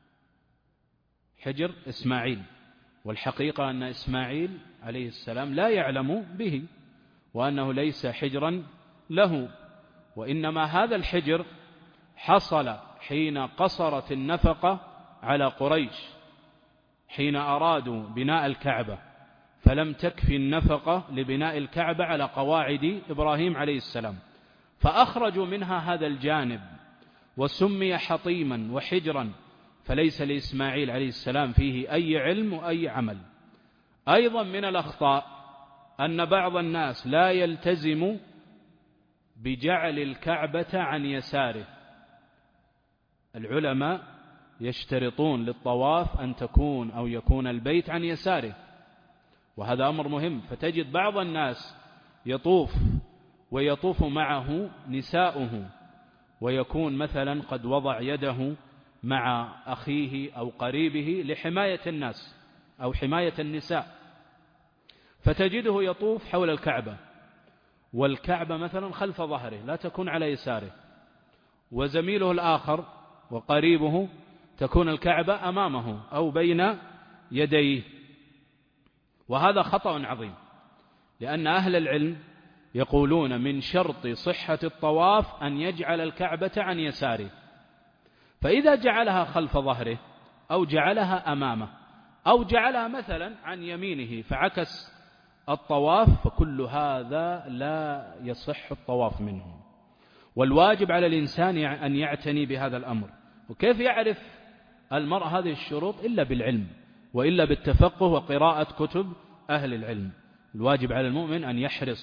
حجر إسماعيل، والحقيقة أن إسماعيل عليه السلام لا يعلم به، وأنه ليس حجرا له، وإنما هذا الحجر حصل حين قصرت النفقة على قريش، حين أرادوا بناء الكعبة فلم تكفي النفقة لبناء الكعبة على قواعد إبراهيم عليه السلام، فأخرجوا منها هذا الجانب وسمي حطيما وحجرا، فليس لإسماعيل عليه السلام فيه أي علم وأي عمل. أيضا من الأخطاء أن بعض الناس لا يلتزم بجعل الكعبة عن يساره. العلماء يشترطون للطواف أن تكون أو يكون البيت عن يساره، وهذا أمر مهم. فتجد بعض الناس يطوف ويطوف معه نساؤه، ويكون مثلا قد وضع يده مع أخيه أو قريبه لحماية الناس أو حماية النساء، فتجده يطوف حول الكعبة، والكعبة مثلا خلف ظهره لا تكون على يساره، وزميله الآخر وقريبه تكون الكعبة أمامه أو بين يديه، وهذا خطأ عظيم، لأن أهل العلم يقولون من شرط صحة الطواف أن يجعل الكعبة عن يساره، فإذا جعلها خلف ظهره أو جعلها أمامه أو جعلها مثلا عن يمينه فعكس الطواف، فكل هذا لا يصح الطواف منه. والواجب على الإنسان أن يعتني بهذا الأمر. وكيف يعرف المرء هذه الشروط إلا بالعلم، وإلا بالتفقه وقراءة كتب أهل العلم. الواجب على المؤمن أن يحرص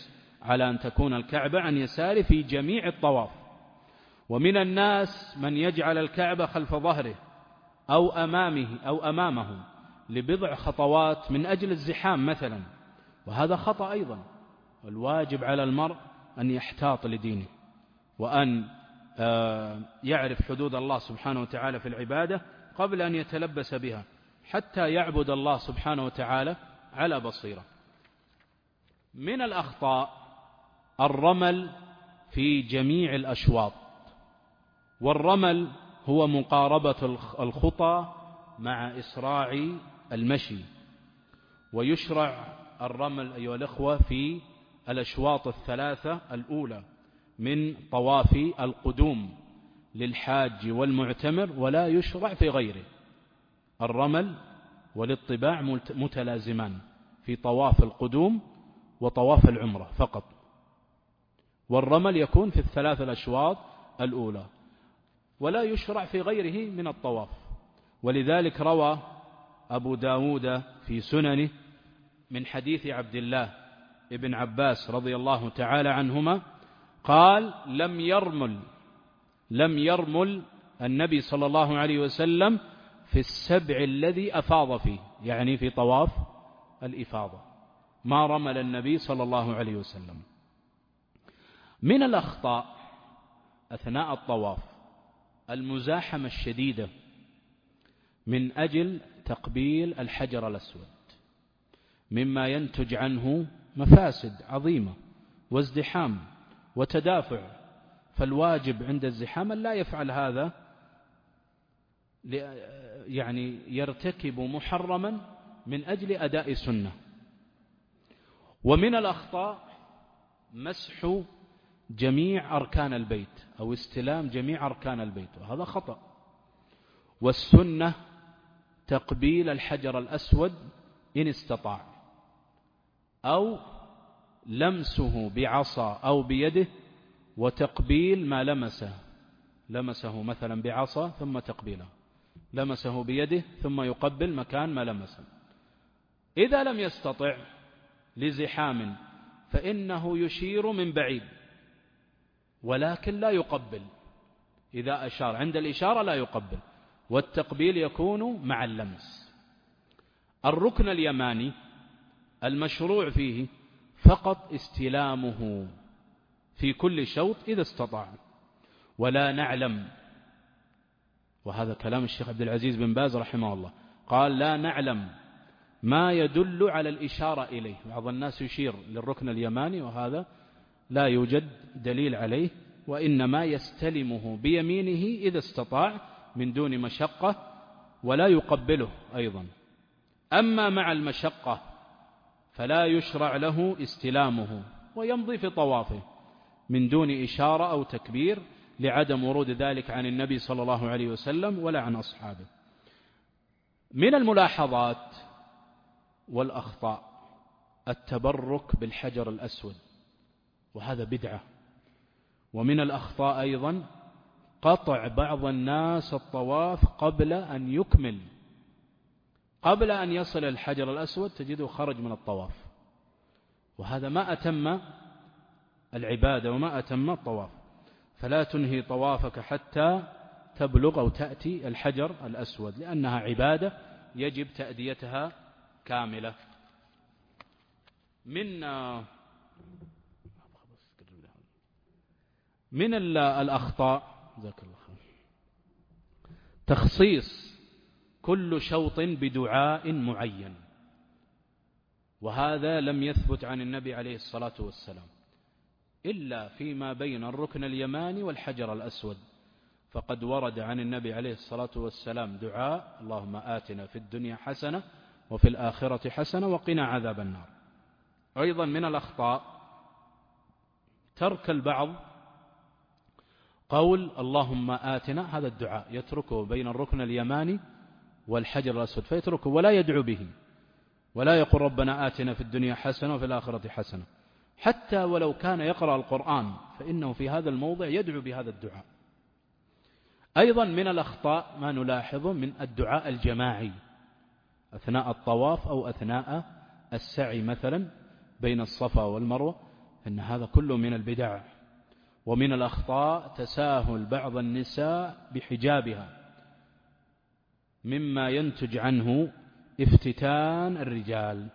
على أن تكون الكعبة عن يساره في جميع الطواف. ومن الناس من يجعل الكعبة خلف ظهره أو أمامه أو أمامه لبضع خطوات من أجل الزحام مثلا، وهذا خطأ أيضا. والواجب على المرء أن يحتاط لدينه، وأن يعرف حدود الله سبحانه وتعالى في العبادة قبل أن يتلبس بها، حتى يعبد الله سبحانه وتعالى على بصيرة. من الأخطاء الرمل في جميع الأشواط، والرمل هو مقاربة الخطى مع إسراع المشي. ويشرع الرمل أيها الأخوة في الأشواط الثلاثة الأولى من طواف القدوم للحاج والمعتمر، ولا يشرع في غيره. الرمل والاطباع متلازمان في طواف القدوم وطواف العمرة فقط، والرمل يكون في الثلاث الأشواط الأولى، ولا يشرع في غيره من الطواف. ولذلك روى أبو داود في سننه من حديث عبد الله ابن عباس رضي الله تعالى عنهما قال: لم يرمل لم يرمل النبي صلى الله عليه وسلم في السبع الذي أفاض فيه، يعني في طواف الإفاضة ما رمل النبي صلى الله عليه وسلم. من الأخطاء أثناء الطواف المزاحمة الشديدة من أجل تقبيل الحجر الأسود، مما ينتج عنه مفاسد عظيمة وازدحام وتدافع. فالواجب عند الزحام لا يفعل هذا، يعني يرتكب محرما من أجل أداء سنة. ومن الأخطاء مسح جميع أركان البيت أو استلام جميع أركان البيت، وهذا خطأ. والسنة تقبيل الحجر الأسود إن استطاع، أو لمسه بعصا أو بيده وتقبيل ما لمسه لمسه مثلا بعصا ثم تقبيله، لمسه بيده ثم يقبل مكان ما لمسه. إذا لم يستطع لزحام فإنه يشير من بعيد، ولكن لا يقبل. إذا أشار عند الإشارة لا يقبل، والتقبيل يكون مع اللمس. الركن اليماني المشروع فيه فقط استلامه في كل شوط إذا استطاع، ولا نعلم، وهذا كلام الشيخ عبد العزيز بن باز رحمه الله، قال: لا نعلم ما يدل على الإشارة إليه. بعض الناس يشير للركن اليماني وهذا لا يوجد دليل عليه، وإنما يستلمه بيمينه إذا استطاع من دون مشقة، ولا يقبله أيضا. أما مع المشقة فلا يشرع له استلامه، ويمضي في طوافه من دون إشارة أو تكبير، لعدم ورود ذلك عن النبي صلى الله عليه وسلم ولا عن أصحابه. من الملاحظات والأخطاء التبرك بالحجر الأسود، وهذا بدعة. ومن الأخطاء أيضا قطع بعض الناس الطواف قبل أن يكمل، قبل أن يصل الحجر الأسود تجده خرج من الطواف، وهذا ما أتم العبادة وما أتم الطواف. فلا تنهي طوافك حتى تبلغ أو تأتي الحجر الأسود، لأنها عبادة يجب تأديتها كاملة. من من الأخطاء تخصيص كل شوط بدعاء معين، وهذا لم يثبت عن النبي عليه الصلاة والسلام إلا فيما بين الركن اليماني والحجر الأسود، فقد ورد عن النبي عليه الصلاة والسلام دعاء: اللهم آتنا في الدنيا حسنة وفي الآخرة حسنة وقنا عذاب النار. أيضا من الأخطاء ترك البعض قول اللهم آتنا، هذا الدعاء يتركه بين الركن اليماني والحجر الأسود فيتركه ولا يدعو به، ولا يقول ربنا آتنا في الدنيا حسنة وفي الآخرة حسنة، حتى ولو كان يقرأ القرآن فإنه في هذا الموضع يدعو بهذا الدعاء. أيضا من الأخطاء ما نلاحظه من الدعاء الجماعي أثناء الطواف أو أثناء السعي مثلا بين الصفا والمروة، إن هذا كله من البدع. ومن الأخطاء تساهل بعض النساء بحجابها مما ينتج عنه افتتان الرجال.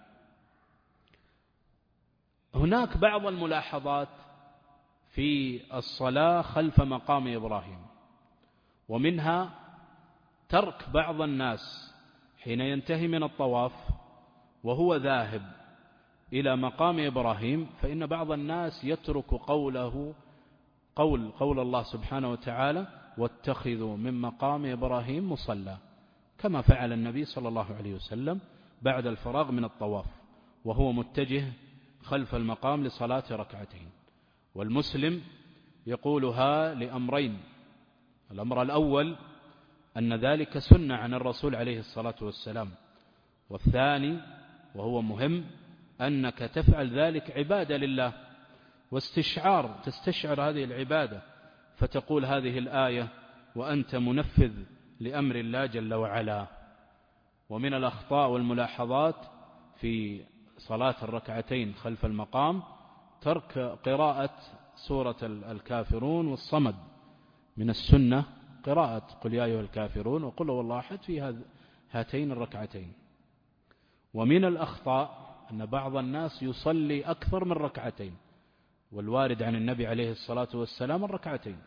هناك بعض الملاحظات في الصلاة خلف مقام إبراهيم، ومنها ترك بعض الناس حين ينتهي من الطواف وهو ذاهب إلى مقام إبراهيم، فإن بعض الناس يترك قوله قول قول الله سبحانه وتعالى واتخذوا من مقام إبراهيم مصلى، كما فعل النبي صلى الله عليه وسلم بعد الفراغ من الطواف وهو متجه خلف المقام لصلاة ركعتين. والمسلم يقولها لأمرين: الأمر الأول أن ذلك سنة عن الرسول عليه الصلاة والسلام، والثاني وهو مهم أنك تفعل ذلك عبادة لله واستشعار، تستشعر هذه العبادة فتقول هذه الآية وأنت منفذ لأمر الله جل وعلا. ومن الأخطاء والملاحظات في صلاة الركعتين خلف المقام ترك قراءة سورة الكافرون والصمد. من السنة قراءة قل يا أيها الكافرون وقل هو الله أحد في هاتين الركعتين. ومن الأخطاء أن بعض الناس يصلي أكثر من ركعتين، والوارد عن النبي عليه الصلاة والسلام الركعتين.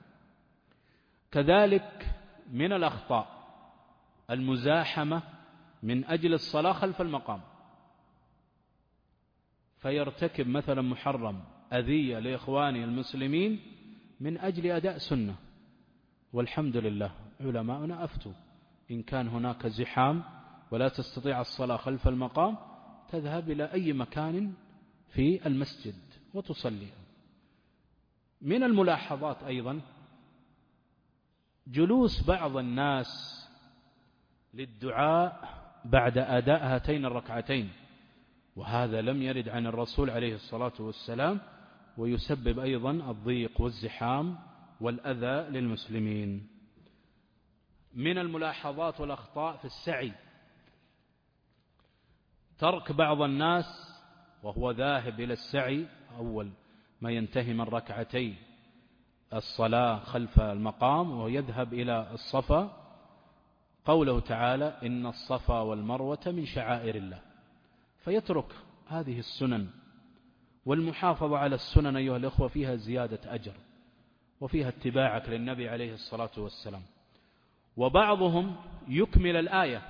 كذلك من الأخطاء المزاحمة من أجل الصلاة خلف المقام، فيرتكب مثلا محرم أذية لإخوانه المسلمين من أجل أداء سنة. والحمد لله علماؤنا أفتوا إن كان هناك زحام ولا تستطيع الصلاة خلف المقام تذهب إلى أي مكان في المسجد وتصلي. من الملاحظات أيضا جلوس بعض الناس للدعاء بعد أداء هاتين الركعتين، وهذا لم يرد عن الرسول عليه الصلاة والسلام، ويسبب أيضا الضيق والزحام والأذى للمسلمين. من الملاحظات والأخطاء في السعي ترك بعض الناس وهو ذاهب إلى السعي أول ما ينتهي من ركعتي الصلاة خلف المقام ويذهب إلى الصفا، قوله تعالى إن الصفا والمروة من شعائر الله، فيترك هذه السنن. والمحافظة على السنن أيها الأخوة فيها زيادة أجر وفيها اتباعك للنبي عليه الصلاة والسلام. وبعضهم يكمل الآية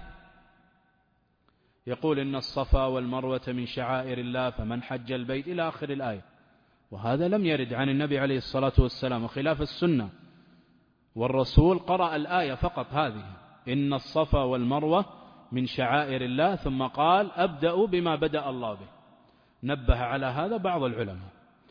يقول إن الصفا والمروة من شعائر الله فمن حج البيت إلى آخر الآية، وهذا لم يرد عن النبي عليه الصلاة والسلام وخلاف السنة. والرسول قرأ الآية فقط هذه إن الصفا والمروة من شعائر الله، ثم قال أبدأ بما بدأ الله به. نبه على هذا بعض العلماء.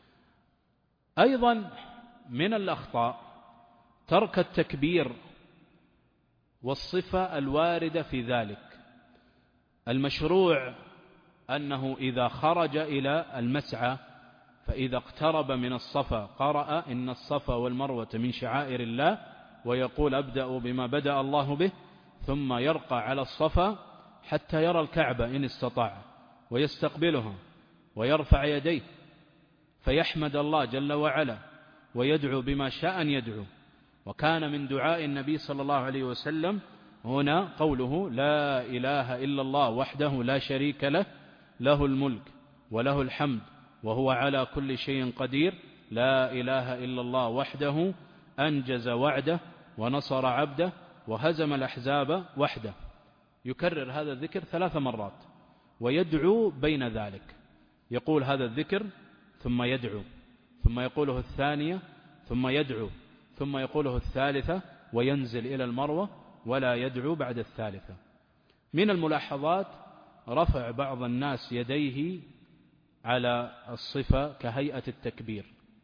أيضا من الأخطاء ترك التكبير والصفة الواردة في ذلك. المشروع أنه إذا خرج إلى المسعى فإذا اقترب من الصفا قرأ إن الصفا والمروة من شعائر الله، ويقول أبدأ بما بدأ الله به، ثم يرقى على الصفا حتى يرى الكعبة إن استطاع ويستقبلها ويرفع يديه فيحمد الله جل وعلا ويدعو بما شاء أن يدعو. وكان من دعاء النبي صلى الله عليه وسلم هنا قوله لا إله إلا الله وحده لا شريك له له الملك وله الحمد وهو على كل شيء قدير لا إله إلا الله وحده أنجز وعده ونصر عبده وهزم الأحزاب وحده. يكرر هذا الذكر ثلاث مرات ويدعو بين ذلك، يقول هذا الذكر ثم يدعو، ثم يقوله الثانية ثم يدعو، ثم يقوله الثالثة وينزل إلى المروة ولا يدعو بعد الثالثة. من الملاحظات رفع بعض الناس يديه على الصفة كهيئة التكبير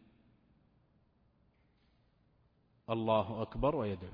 الله أكبر ويدعو،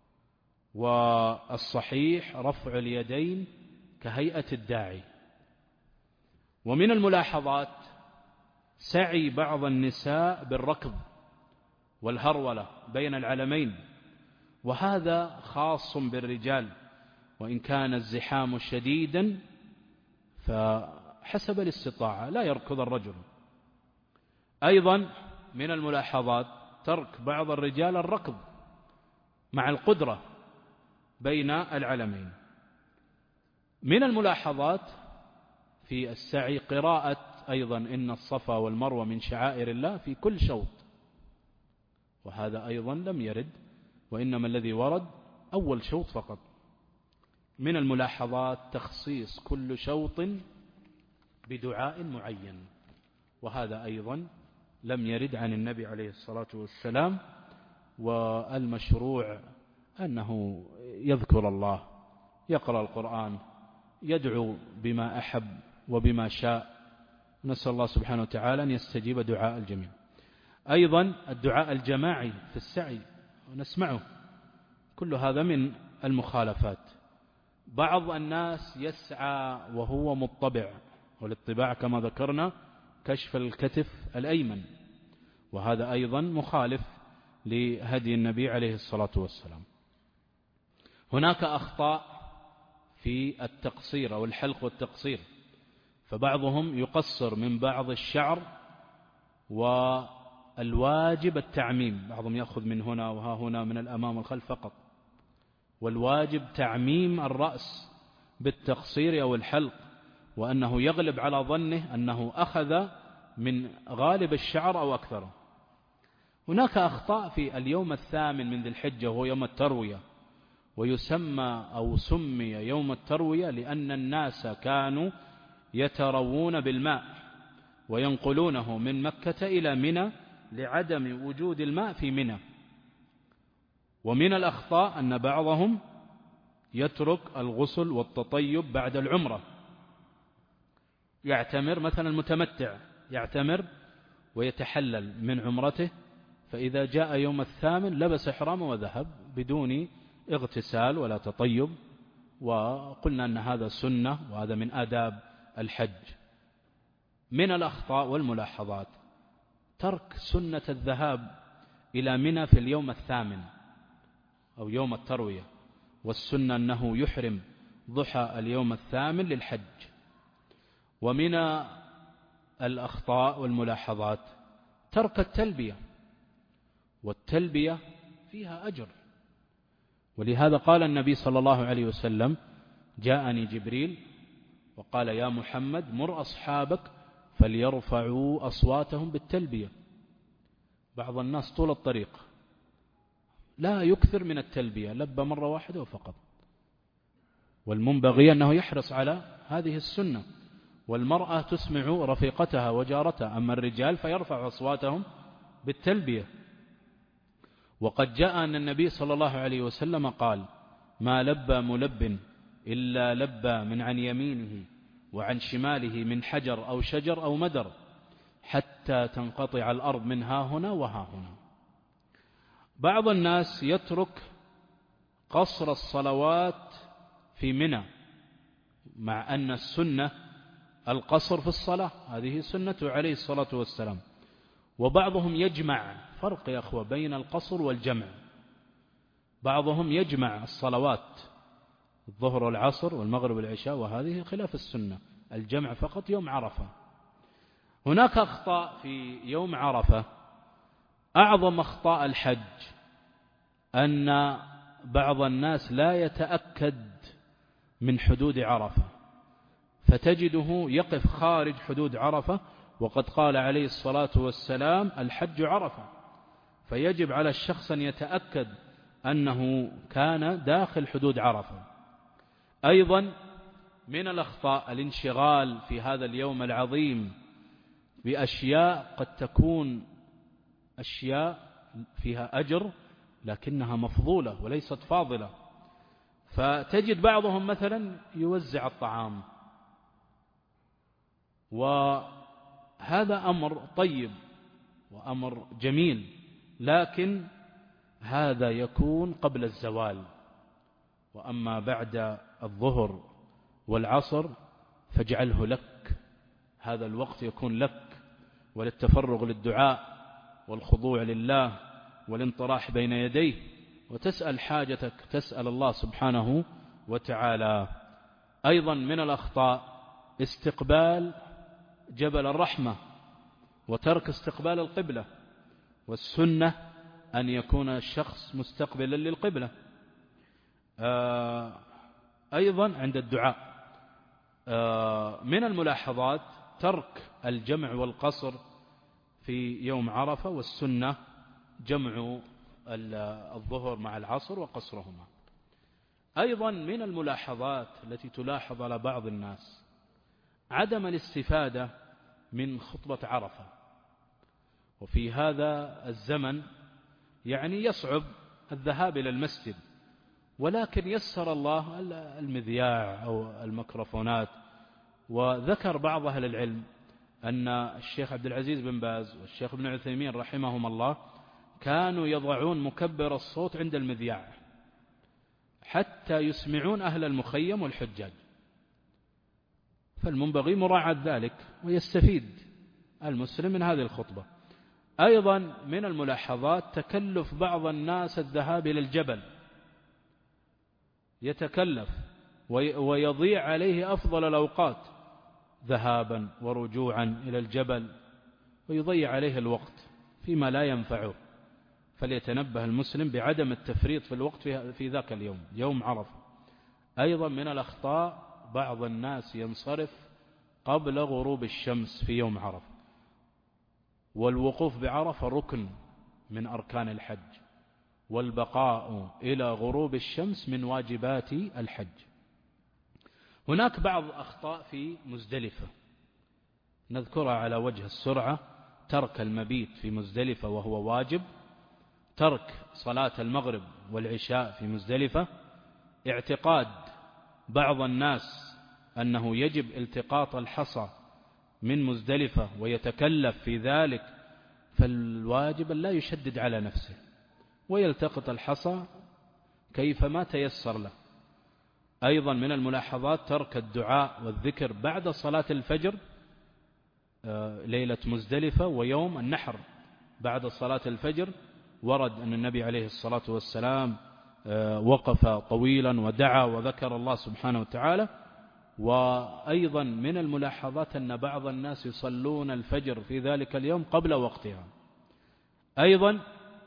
والصحيح رفع اليدين كهيئة الداعي. ومن الملاحظات سعي بعض النساء بالركض والهرولة بين العلمين، وهذا خاص بالرجال، وإن كان الزحام شديدا فحسب الاستطاعة لا يركض الرجل. أيضا من الملاحظات ترك بعض الرجال الركض مع القدرة بين العلمين. من الملاحظات في السعي قراءة أيضا إن الصفا والمروة من شعائر الله في كل شوط، وهذا أيضا لم يرد، وإنما الذي ورد أول شوط فقط. من الملاحظات تخصيص كل شوط بدعاء معين، وهذا أيضا لم يرد عن النبي عليه الصلاة والسلام. والمشروع أنه يذكر الله، يقرأ القرآن، يدعو بما أحب وبما شاء. نسأل الله سبحانه وتعالى أن يستجيب دعاء الجميع. أيضا الدعاء الجماعي في السعي نسمعه، كل هذا من المخالفات. بعض الناس يسعى وهو مضطبع، والاطباع كما ذكرنا كشف الكتف الأيمن، وهذا أيضا مخالف لهدي النبي عليه الصلاة والسلام. هناك أخطاء في التقصير أو الحلق والتقصير، فبعضهم يقصر من بعض الشعر، والواجب التعميم. بعضهم يأخذ من هنا وها هنا من الأمام والخلف فقط، والواجب تعميم الرأس بالتقصير أو الحلق، وأنه يغلب على ظنه أنه أخذ من غالب الشعر أو أكثره. هناك أخطاء في اليوم الثامن من ذي الحجة وهو يوم التروية، ويسمى أو سمي يوم التروية لأن الناس كانوا يتروون بالماء وينقلونه من مكة إلى منى لعدم وجود الماء في منى. ومن الأخطاء أن بعضهم يترك الغسل والتطيب بعد العمرة، يعتمر مثلا المتمتع يعتمر ويتحلل من عمرته، فإذا جاء يوم الثامن لبس إحرامه وذهب بدون اغتسال ولا تطيب، وقلنا أن هذا سنة وهذا من آداب الحج. من الأخطاء والملاحظات ترك سنة الذهاب إلى منى في اليوم الثامن أو يوم التروية، والسنة أنه يحرم ضحى اليوم الثامن للحج. ومن الأخطاء والملاحظات ترك التلبية، والتلبية فيها أجر، ولهذا قال النبي صلى الله عليه وسلم: جاءني جبريل وقال يا محمد مر أصحابك فليرفعوا أصواتهم بالتلبية. بعض الناس طول الطريق لا يكثر من التلبية، لبى مرة واحدة وفقط، والمنبغي أنه يحرص على هذه السنة. والمرأة تسمع رفيقتها وجارتها، أما الرجال فيرفع أصواتهم بالتلبية. وقد جاء أن النبي صلى الله عليه وسلم قال: ما لبى ملب إلا لبى من عن يمينه وعن شماله من حجر أو شجر أو مدر حتى تنقطع الأرض من ها هنا وها هنا. بعض الناس يترك قصر الصلوات في منى، مع أن السنة القصر في الصلاة، هذه سنته عليه الصلاة والسلام. وبعضهم يجمع، فرق يا أخوة بين القصر والجمع. بعضهم يجمع الصلوات الظهر والعصر والمغرب والعشاء، وهذه خلاف السنة، الجمع فقط يوم عرفة. هناك أخطاء في يوم عرفة. أعظم أخطاء الحج أن بعض الناس لا يتأكد من حدود عرفة، فتجده يقف خارج حدود عرفة، وقد قال عليه الصلاة والسلام: الحج عرفة. فيجب على الشخص أن يتأكد أنه كان داخل حدود عرفة. أيضا من الأخطاء الانشغال في هذا اليوم العظيم بأشياء قد تكون أشياء فيها أجر لكنها مفضولة وليست فاضلة. فتجد بعضهم مثلا يوزع الطعام، وهذا أمر طيب وأمر جميل، لكن هذا يكون قبل الزوال. وأما بعد الظهر والعصر فاجعله لك، هذا الوقت يكون لك وللتفرغ للدعاء والخضوع لله والانطراح بين يديه، وتسأل حاجتك، تسأل الله سبحانه وتعالى. أيضا من الأخطاء استقبال جبل الرحمة وترك استقبال القبلة، والسنة أن يكون الشخص مستقبلا للقبلة. أيضا عند الدعاء من الملاحظات ترك الجمع والقصر في يوم عرفة، والسنة جمع الظهر مع العصر وقصرهما. أيضا من الملاحظات التي تلاحظ على بعض الناس عدم الاستفادة من خطبة عرفة. وفي هذا الزمن يعني يصعب الذهاب إلى المسجد، ولكن يسر الله المذياع أو الميكروفونات. وذكر بعض أهل العلم أن الشيخ عبد العزيز بن باز والشيخ ابن عثيمين رحمهم الله كانوا يضعون مكبر الصوت عند المذياع حتى يسمعون أهل المخيم والحجاج، فالمنبغي مراعاة ذلك ويستفيد المسلم من هذه الخطبة. أيضا من الملاحظات تكلف بعض الناس الذهاب إلى الجبل، يتكلف ويضيع عليه أفضل الأوقات ذهابا ورجوعا إلى الجبل، ويضيع عليه الوقت فيما لا ينفعه. فليتنبه المسلم بعدم التفريط في الوقت في ذاك اليوم، يوم عرفة. أيضا من الأخطاء بعض الناس ينصرف قبل غروب الشمس في يوم عرفة، والوقوف بعرفة ركن من أركان الحج، والبقاء إلى غروب الشمس من واجبات الحج. هناك بعض أخطاء في مزدلفة نذكرها على وجه السرعة: ترك المبيت في مزدلفة وهو واجب، ترك صلاة المغرب والعشاء في مزدلفة، اعتقاد بعض الناس أنه يجب التقاط الحصى من مزدلفة ويتكلف في ذلك، فالواجب لا يشدد على نفسه ويلتقط الحصى كيفما تيسر له. أيضا من الملاحظات ترك الدعاء والذكر بعد صلاة الفجر ليلة مزدلفة ويوم النحر. بعد صلاة الفجر ورد أن النبي عليه الصلاة والسلام وقف طويلا ودعا وذكر الله سبحانه وتعالى. وأيضا من الملاحظات أن بعض الناس يصلون الفجر في ذلك اليوم قبل وقتها. أيضا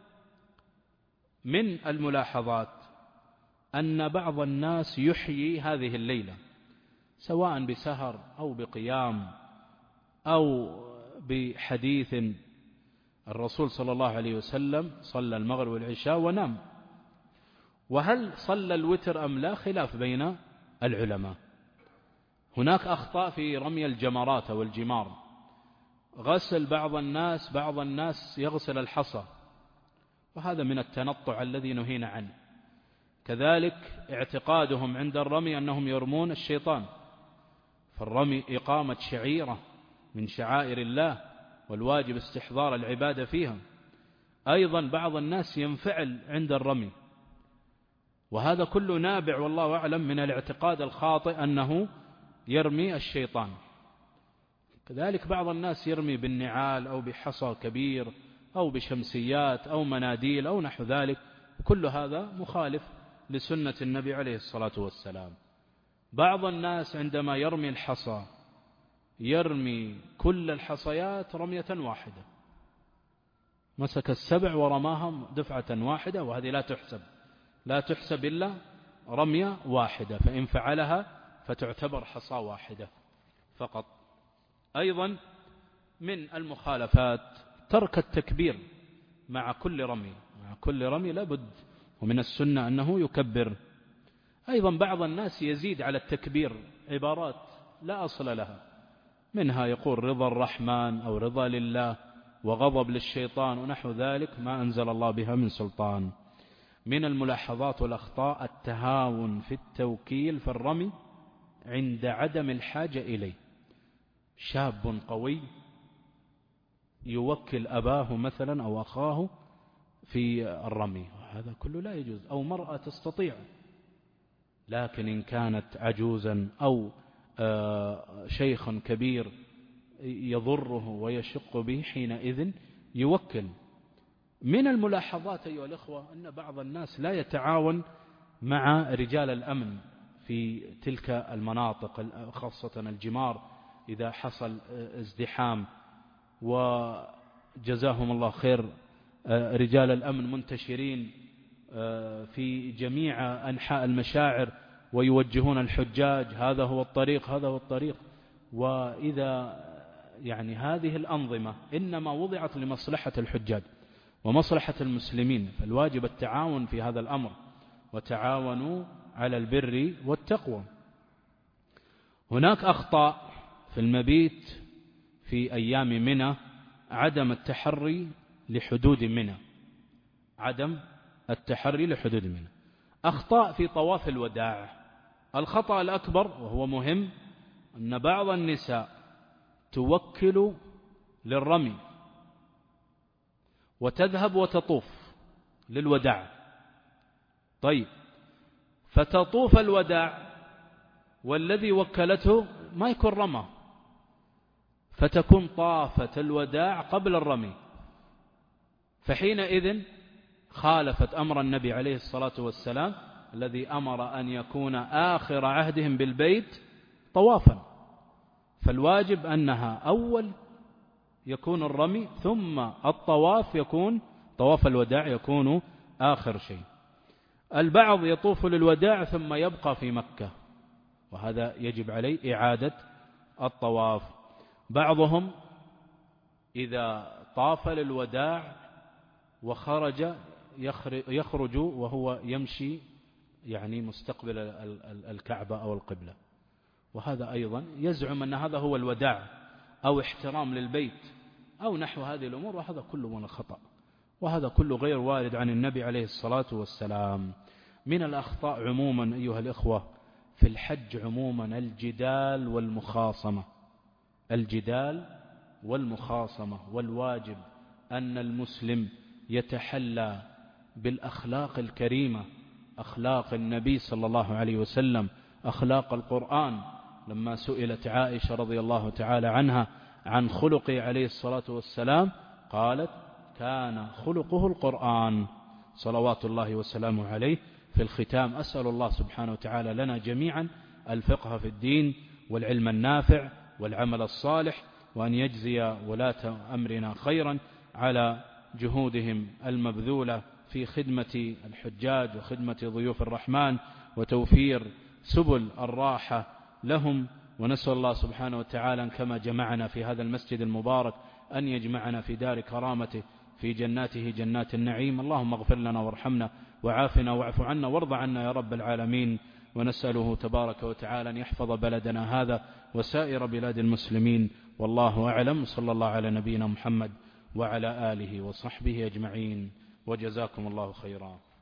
من الملاحظات أن بعض الناس يحيي هذه الليلة سواء بسهر أو بقيام أو بحديث. الرسول صلى الله عليه وسلم صلى المغرب والعشاء ونام، وهل صلى الوتر أم لا خلاف بين العلماء. هناك أخطاء في رمي الجمرات والجمار، غسل بعض الناس بعض الناس يغسل الحصى، وهذا من التنطع الذي نهينا عنه. كذلك اعتقادهم عند الرمي أنهم يرمون الشيطان، فالرمي إقامة شعيرة من شعائر الله والواجب استحضار العبادة فيها. أيضا بعض الناس ينفعل عند الرمي، وهذا كله نابع والله أعلم من الاعتقاد الخاطئ أنه يرمي الشيطان. كذلك بعض الناس يرمي بالنعال أو بحصى كبير أو بشمسيات أو مناديل أو نحو ذلك، كل هذا مخالف لسنة النبي عليه الصلاة والسلام. بعض الناس عندما يرمي الحصى يرمي كل الحصيات رمية واحدة، مسك السبع ورماهم دفعة واحدة، وهذه لا تحسب لا تحسب إلا رمية واحدة، فإن فعلها فتعتبر حصى واحدة فقط. أيضا من المخالفات ترك التكبير مع كل رمي، مع كل رمي لابد، ومن السنة أنه يكبر. أيضا بعض الناس يزيد على التكبير عبارات لا أصل لها، منها يقول رضا الرحمن أو رضا لله وغضب للشيطان ونحو ذلك ما أنزل الله بها من سلطان. من الملاحظات والأخطاء التهاون في التوكيل في الرمي عند عدم الحاجة إليه. شاب قوي يوكل أباه مثلا أو أخاه في الرمي، هذا كله لا يجوز، أو مرأة تستطيع. لكن إن كانت عجوزا أو شيخ كبير يضره ويشق به حينئذ يوكل. من الملاحظات أيها الأخوة أن بعض الناس لا يتعاون مع رجال الأمن في تلك المناطق، خاصة الجمار إذا حصل ازدحام وجزاهم الله خير رجال الأمن منتشرين في جميع أنحاء المشاعر ويوجهون الحجاج هذا هو الطريق هذا هو الطريق. وإذا يعني هذه الأنظمة إنما وضعت لمصلحة الحجاج ومصلحة المسلمين، فالواجب التعاون في هذا الأمر، وتعاونوا على البر والتقوى. هناك أخطاء في المبيت في أيام منى، عدم التحري لحدود منى، عدم التحري لحدود منى. أخطاء في طواف الوداع. الخطأ الأكبر وهو مهم أن بعض النساء توكل للرمي وتذهب وتطوف للوداع، طيب فتطوف الوداع والذي وكلته ما يكون رمى، فتكون طافت الوداع قبل الرمي، فحينئذ خالفت أمر النبي عليه الصلاة والسلام الذي أمر أن يكون آخر عهدهم بالبيت طوافا. فالواجب أنها أول يكون الرمي ثم الطواف، يكون طواف الوداع يكون آخر شيء. البعض يطوف للوداع ثم يبقى في مكة، وهذا يجب عليه إعادة الطواف. بعضهم إذا طاف للوداع وخرج يخرج وهو يمشي يعني مستقبل الكعبة أو القبلة، وهذا أيضا يزعم أن هذا هو الوداع أو احترام للبيت أو نحو هذه الأمور، وهذا كله من الخطأ، وهذا كله غير وارد عن النبي عليه الصلاة والسلام. من الأخطاء عموما أيها الإخوة في الحج عموما الجدال والمخاصمة، الجدال والمخاصمة. والواجب أن المسلم يتحلى بالأخلاق الكريمة، أخلاق النبي صلى الله عليه وسلم، أخلاق القرآن. لما سئلت عائشة رضي الله تعالى عنها عن خلقه عليه الصلاة والسلام قالت كان خلقه القرآن صلوات الله وسلامه عليه. في الختام أسأل الله سبحانه وتعالى لنا جميعا الفقه في الدين والعلم النافع والعمل الصالح، وأن يجزي ولاة أمرنا خيرا على جهودهم المبذولة في خدمة الحجاج وخدمة ضيوف الرحمن وتوفير سبل الراحة لهم. ونسأل الله سبحانه وتعالى كما جمعنا في هذا المسجد المبارك أن يجمعنا في دار كرامته في جناته جنات النعيم. اللهم اغفر لنا وارحمنا وعافنا واعف عنا وارض عنا يا رب العالمين. ونسأله تبارك وتعالى أن يحفظ بلدنا هذا وسائر بلاد المسلمين، والله أعلم. صلى الله على نبينا محمد وعلى آله وصحبه أجمعين، وجزاكم الله خيرا.